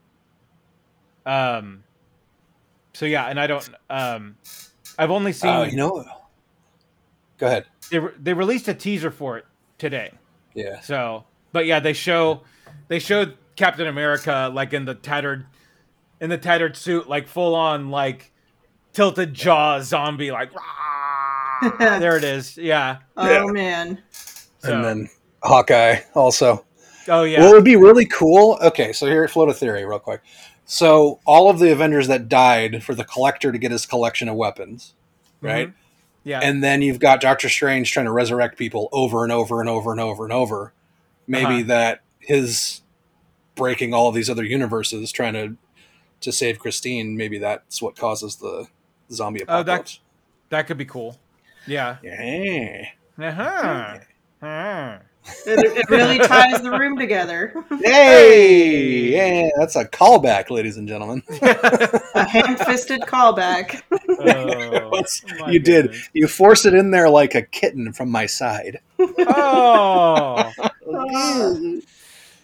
Um. So yeah, and I don't. Um, I've only seen Oh, you know. Go ahead. they re- they released a teaser for it today. Yeah. So, but yeah, they show they showed Captain America like in the tattered in the tattered suit, like full on like tilted jaw zombie, like "Rah!" there it is. Yeah. oh Yeah. man, So, And then Hawkeye also. oh yeah. What would be really cool? Okay, so here, float a theory real quick. So all of the Avengers that died for the Collector to get his collection of weapons, right? Mhm. Yeah. And then you've got Doctor Strange trying to resurrect people over and over and over and over and over. Maybe Uh-huh. that his breaking all of these other universes, trying to to save Christine, maybe that's what causes the zombie Oh, that- apocalypse. that could be cool. Yeah. Yeah. Uh-huh. Uh-huh. it, it really ties the room together. Hey, yeah, that's a callback, ladies and gentlemen. A ham-fisted callback. Oh, my you did. goodness. You forced it in there like a kitten from my side. Oh.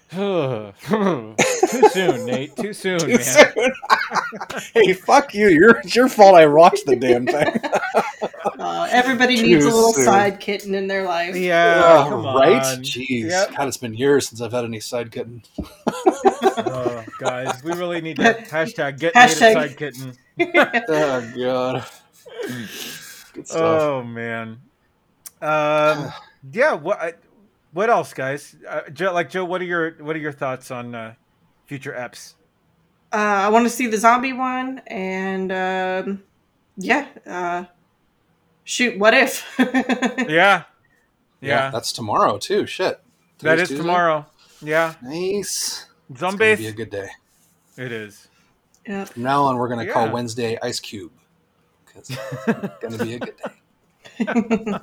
Too soon, Nate. Too soon, Too man. soon. Hey, fuck you. You're, it's your fault I watched the damn thing. Uh, everybody Too needs a little soon. side kitten in their life. Yeah, Oh, come right? on. Jeez. Yep. God, it's been years since I've had any side kitten. Oh, guys, we really need to hashtag get Hashtag- Nate a side kitten. Oh, God. Good stuff. Oh man. Um. Yeah. What? I- What else, guys? Uh, Joe, like Joe, what are your what are your thoughts on uh, future eps? Uh, I want to see the zombie one, and um, yeah, uh, shoot, what if? Yeah. yeah. Yeah. That's tomorrow, too. Shit. That Today's is Tuesday? tomorrow. Yeah. Nice. It's going to Zombies. be a good day. It is. Yeah. From now on, we're going to call Yeah. Wednesday Ice Cube. Because it's going to be a good day.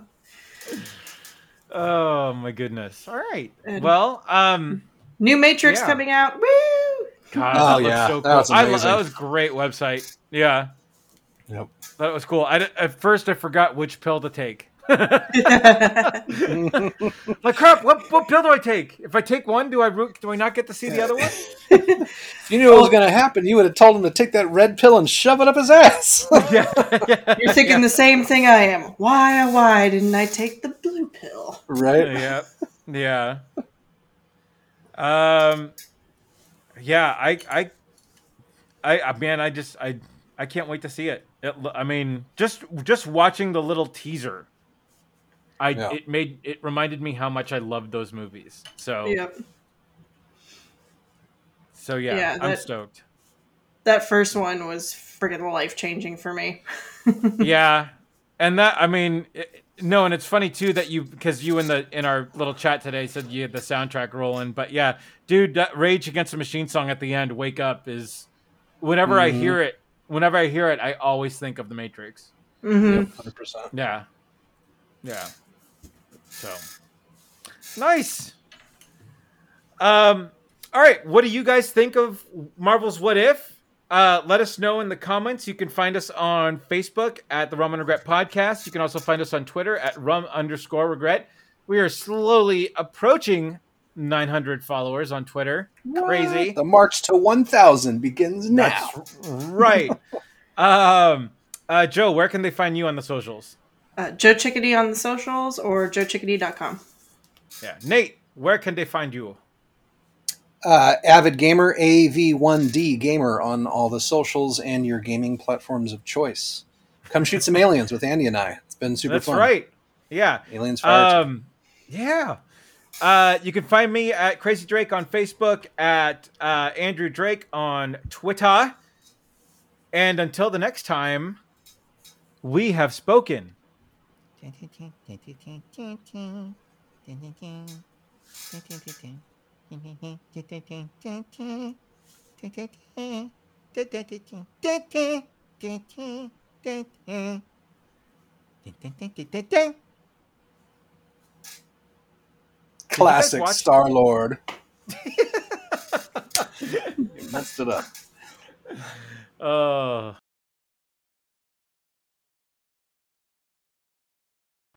Oh my goodness. All right. And- Well, um, New Matrix Yeah. coming out. Woo! God, Oh, that looks yeah. so That cool. was I lo- amazing. that was a great website. Yeah, Yep. that was cool. I di- at first I forgot which pill to take. Like crap, what what pill do I take? If I take one, do I ro- do I not get to see the other one? If you knew what was going to happen, you would have told him to take that red pill and shove it up his ass. yeah, yeah, You're thinking the same thing I am. Why, oh, why didn't I take the blue pill? Right? yeah, yeah. Um, yeah, I, I, I, I, man, I just, I, I can't wait to see it. it lo- I mean, just, just watching the little teaser, I, Yeah. it made, it reminded me how much I loved those movies. So, Yep. so yeah, Yeah, I'm that- stoked. That first one was friggin' life changing for me. Yeah, and that, I mean, it, no, and it's funny too that you, because you in the in our little chat today said you had the soundtrack rolling, but yeah, dude, that Rage Against the Machine song at the end, "Wake Up," is whenever I Mhm. hear it, whenever I hear it, I always think of the Matrix. Mm-hmm. Yep, one hundred percent. Yeah, yeah. So nice. Um. All right, what do you guys think of Marvel's What If? Uh, let us know in the comments. You can find us on Facebook at the Rum and Regret Podcast. You can also find us on Twitter at rum underscore regret. We are slowly approaching nine hundred followers on Twitter. Crazy. The march to one thousand begins now. That's right. um, uh, Joe, where can they find you on the socials? Uh, Joe Chickadee on the socials or joe chickadee dot com. Yeah. Nate, where can they find you? Uh, Avid Gamer, A V one D Gamer on all the socials and your gaming platforms of choice. Come shoot some aliens with Andy and I. It's been super That's fun. right. Yeah. Aliens Fire. Um, yeah. Uh, you can find me at Crazy Drake on Facebook, at uh, Andrew Drake on Twitter. And until the next time, we have spoken. Classic watch- Star Lord. You messed it up. Oh.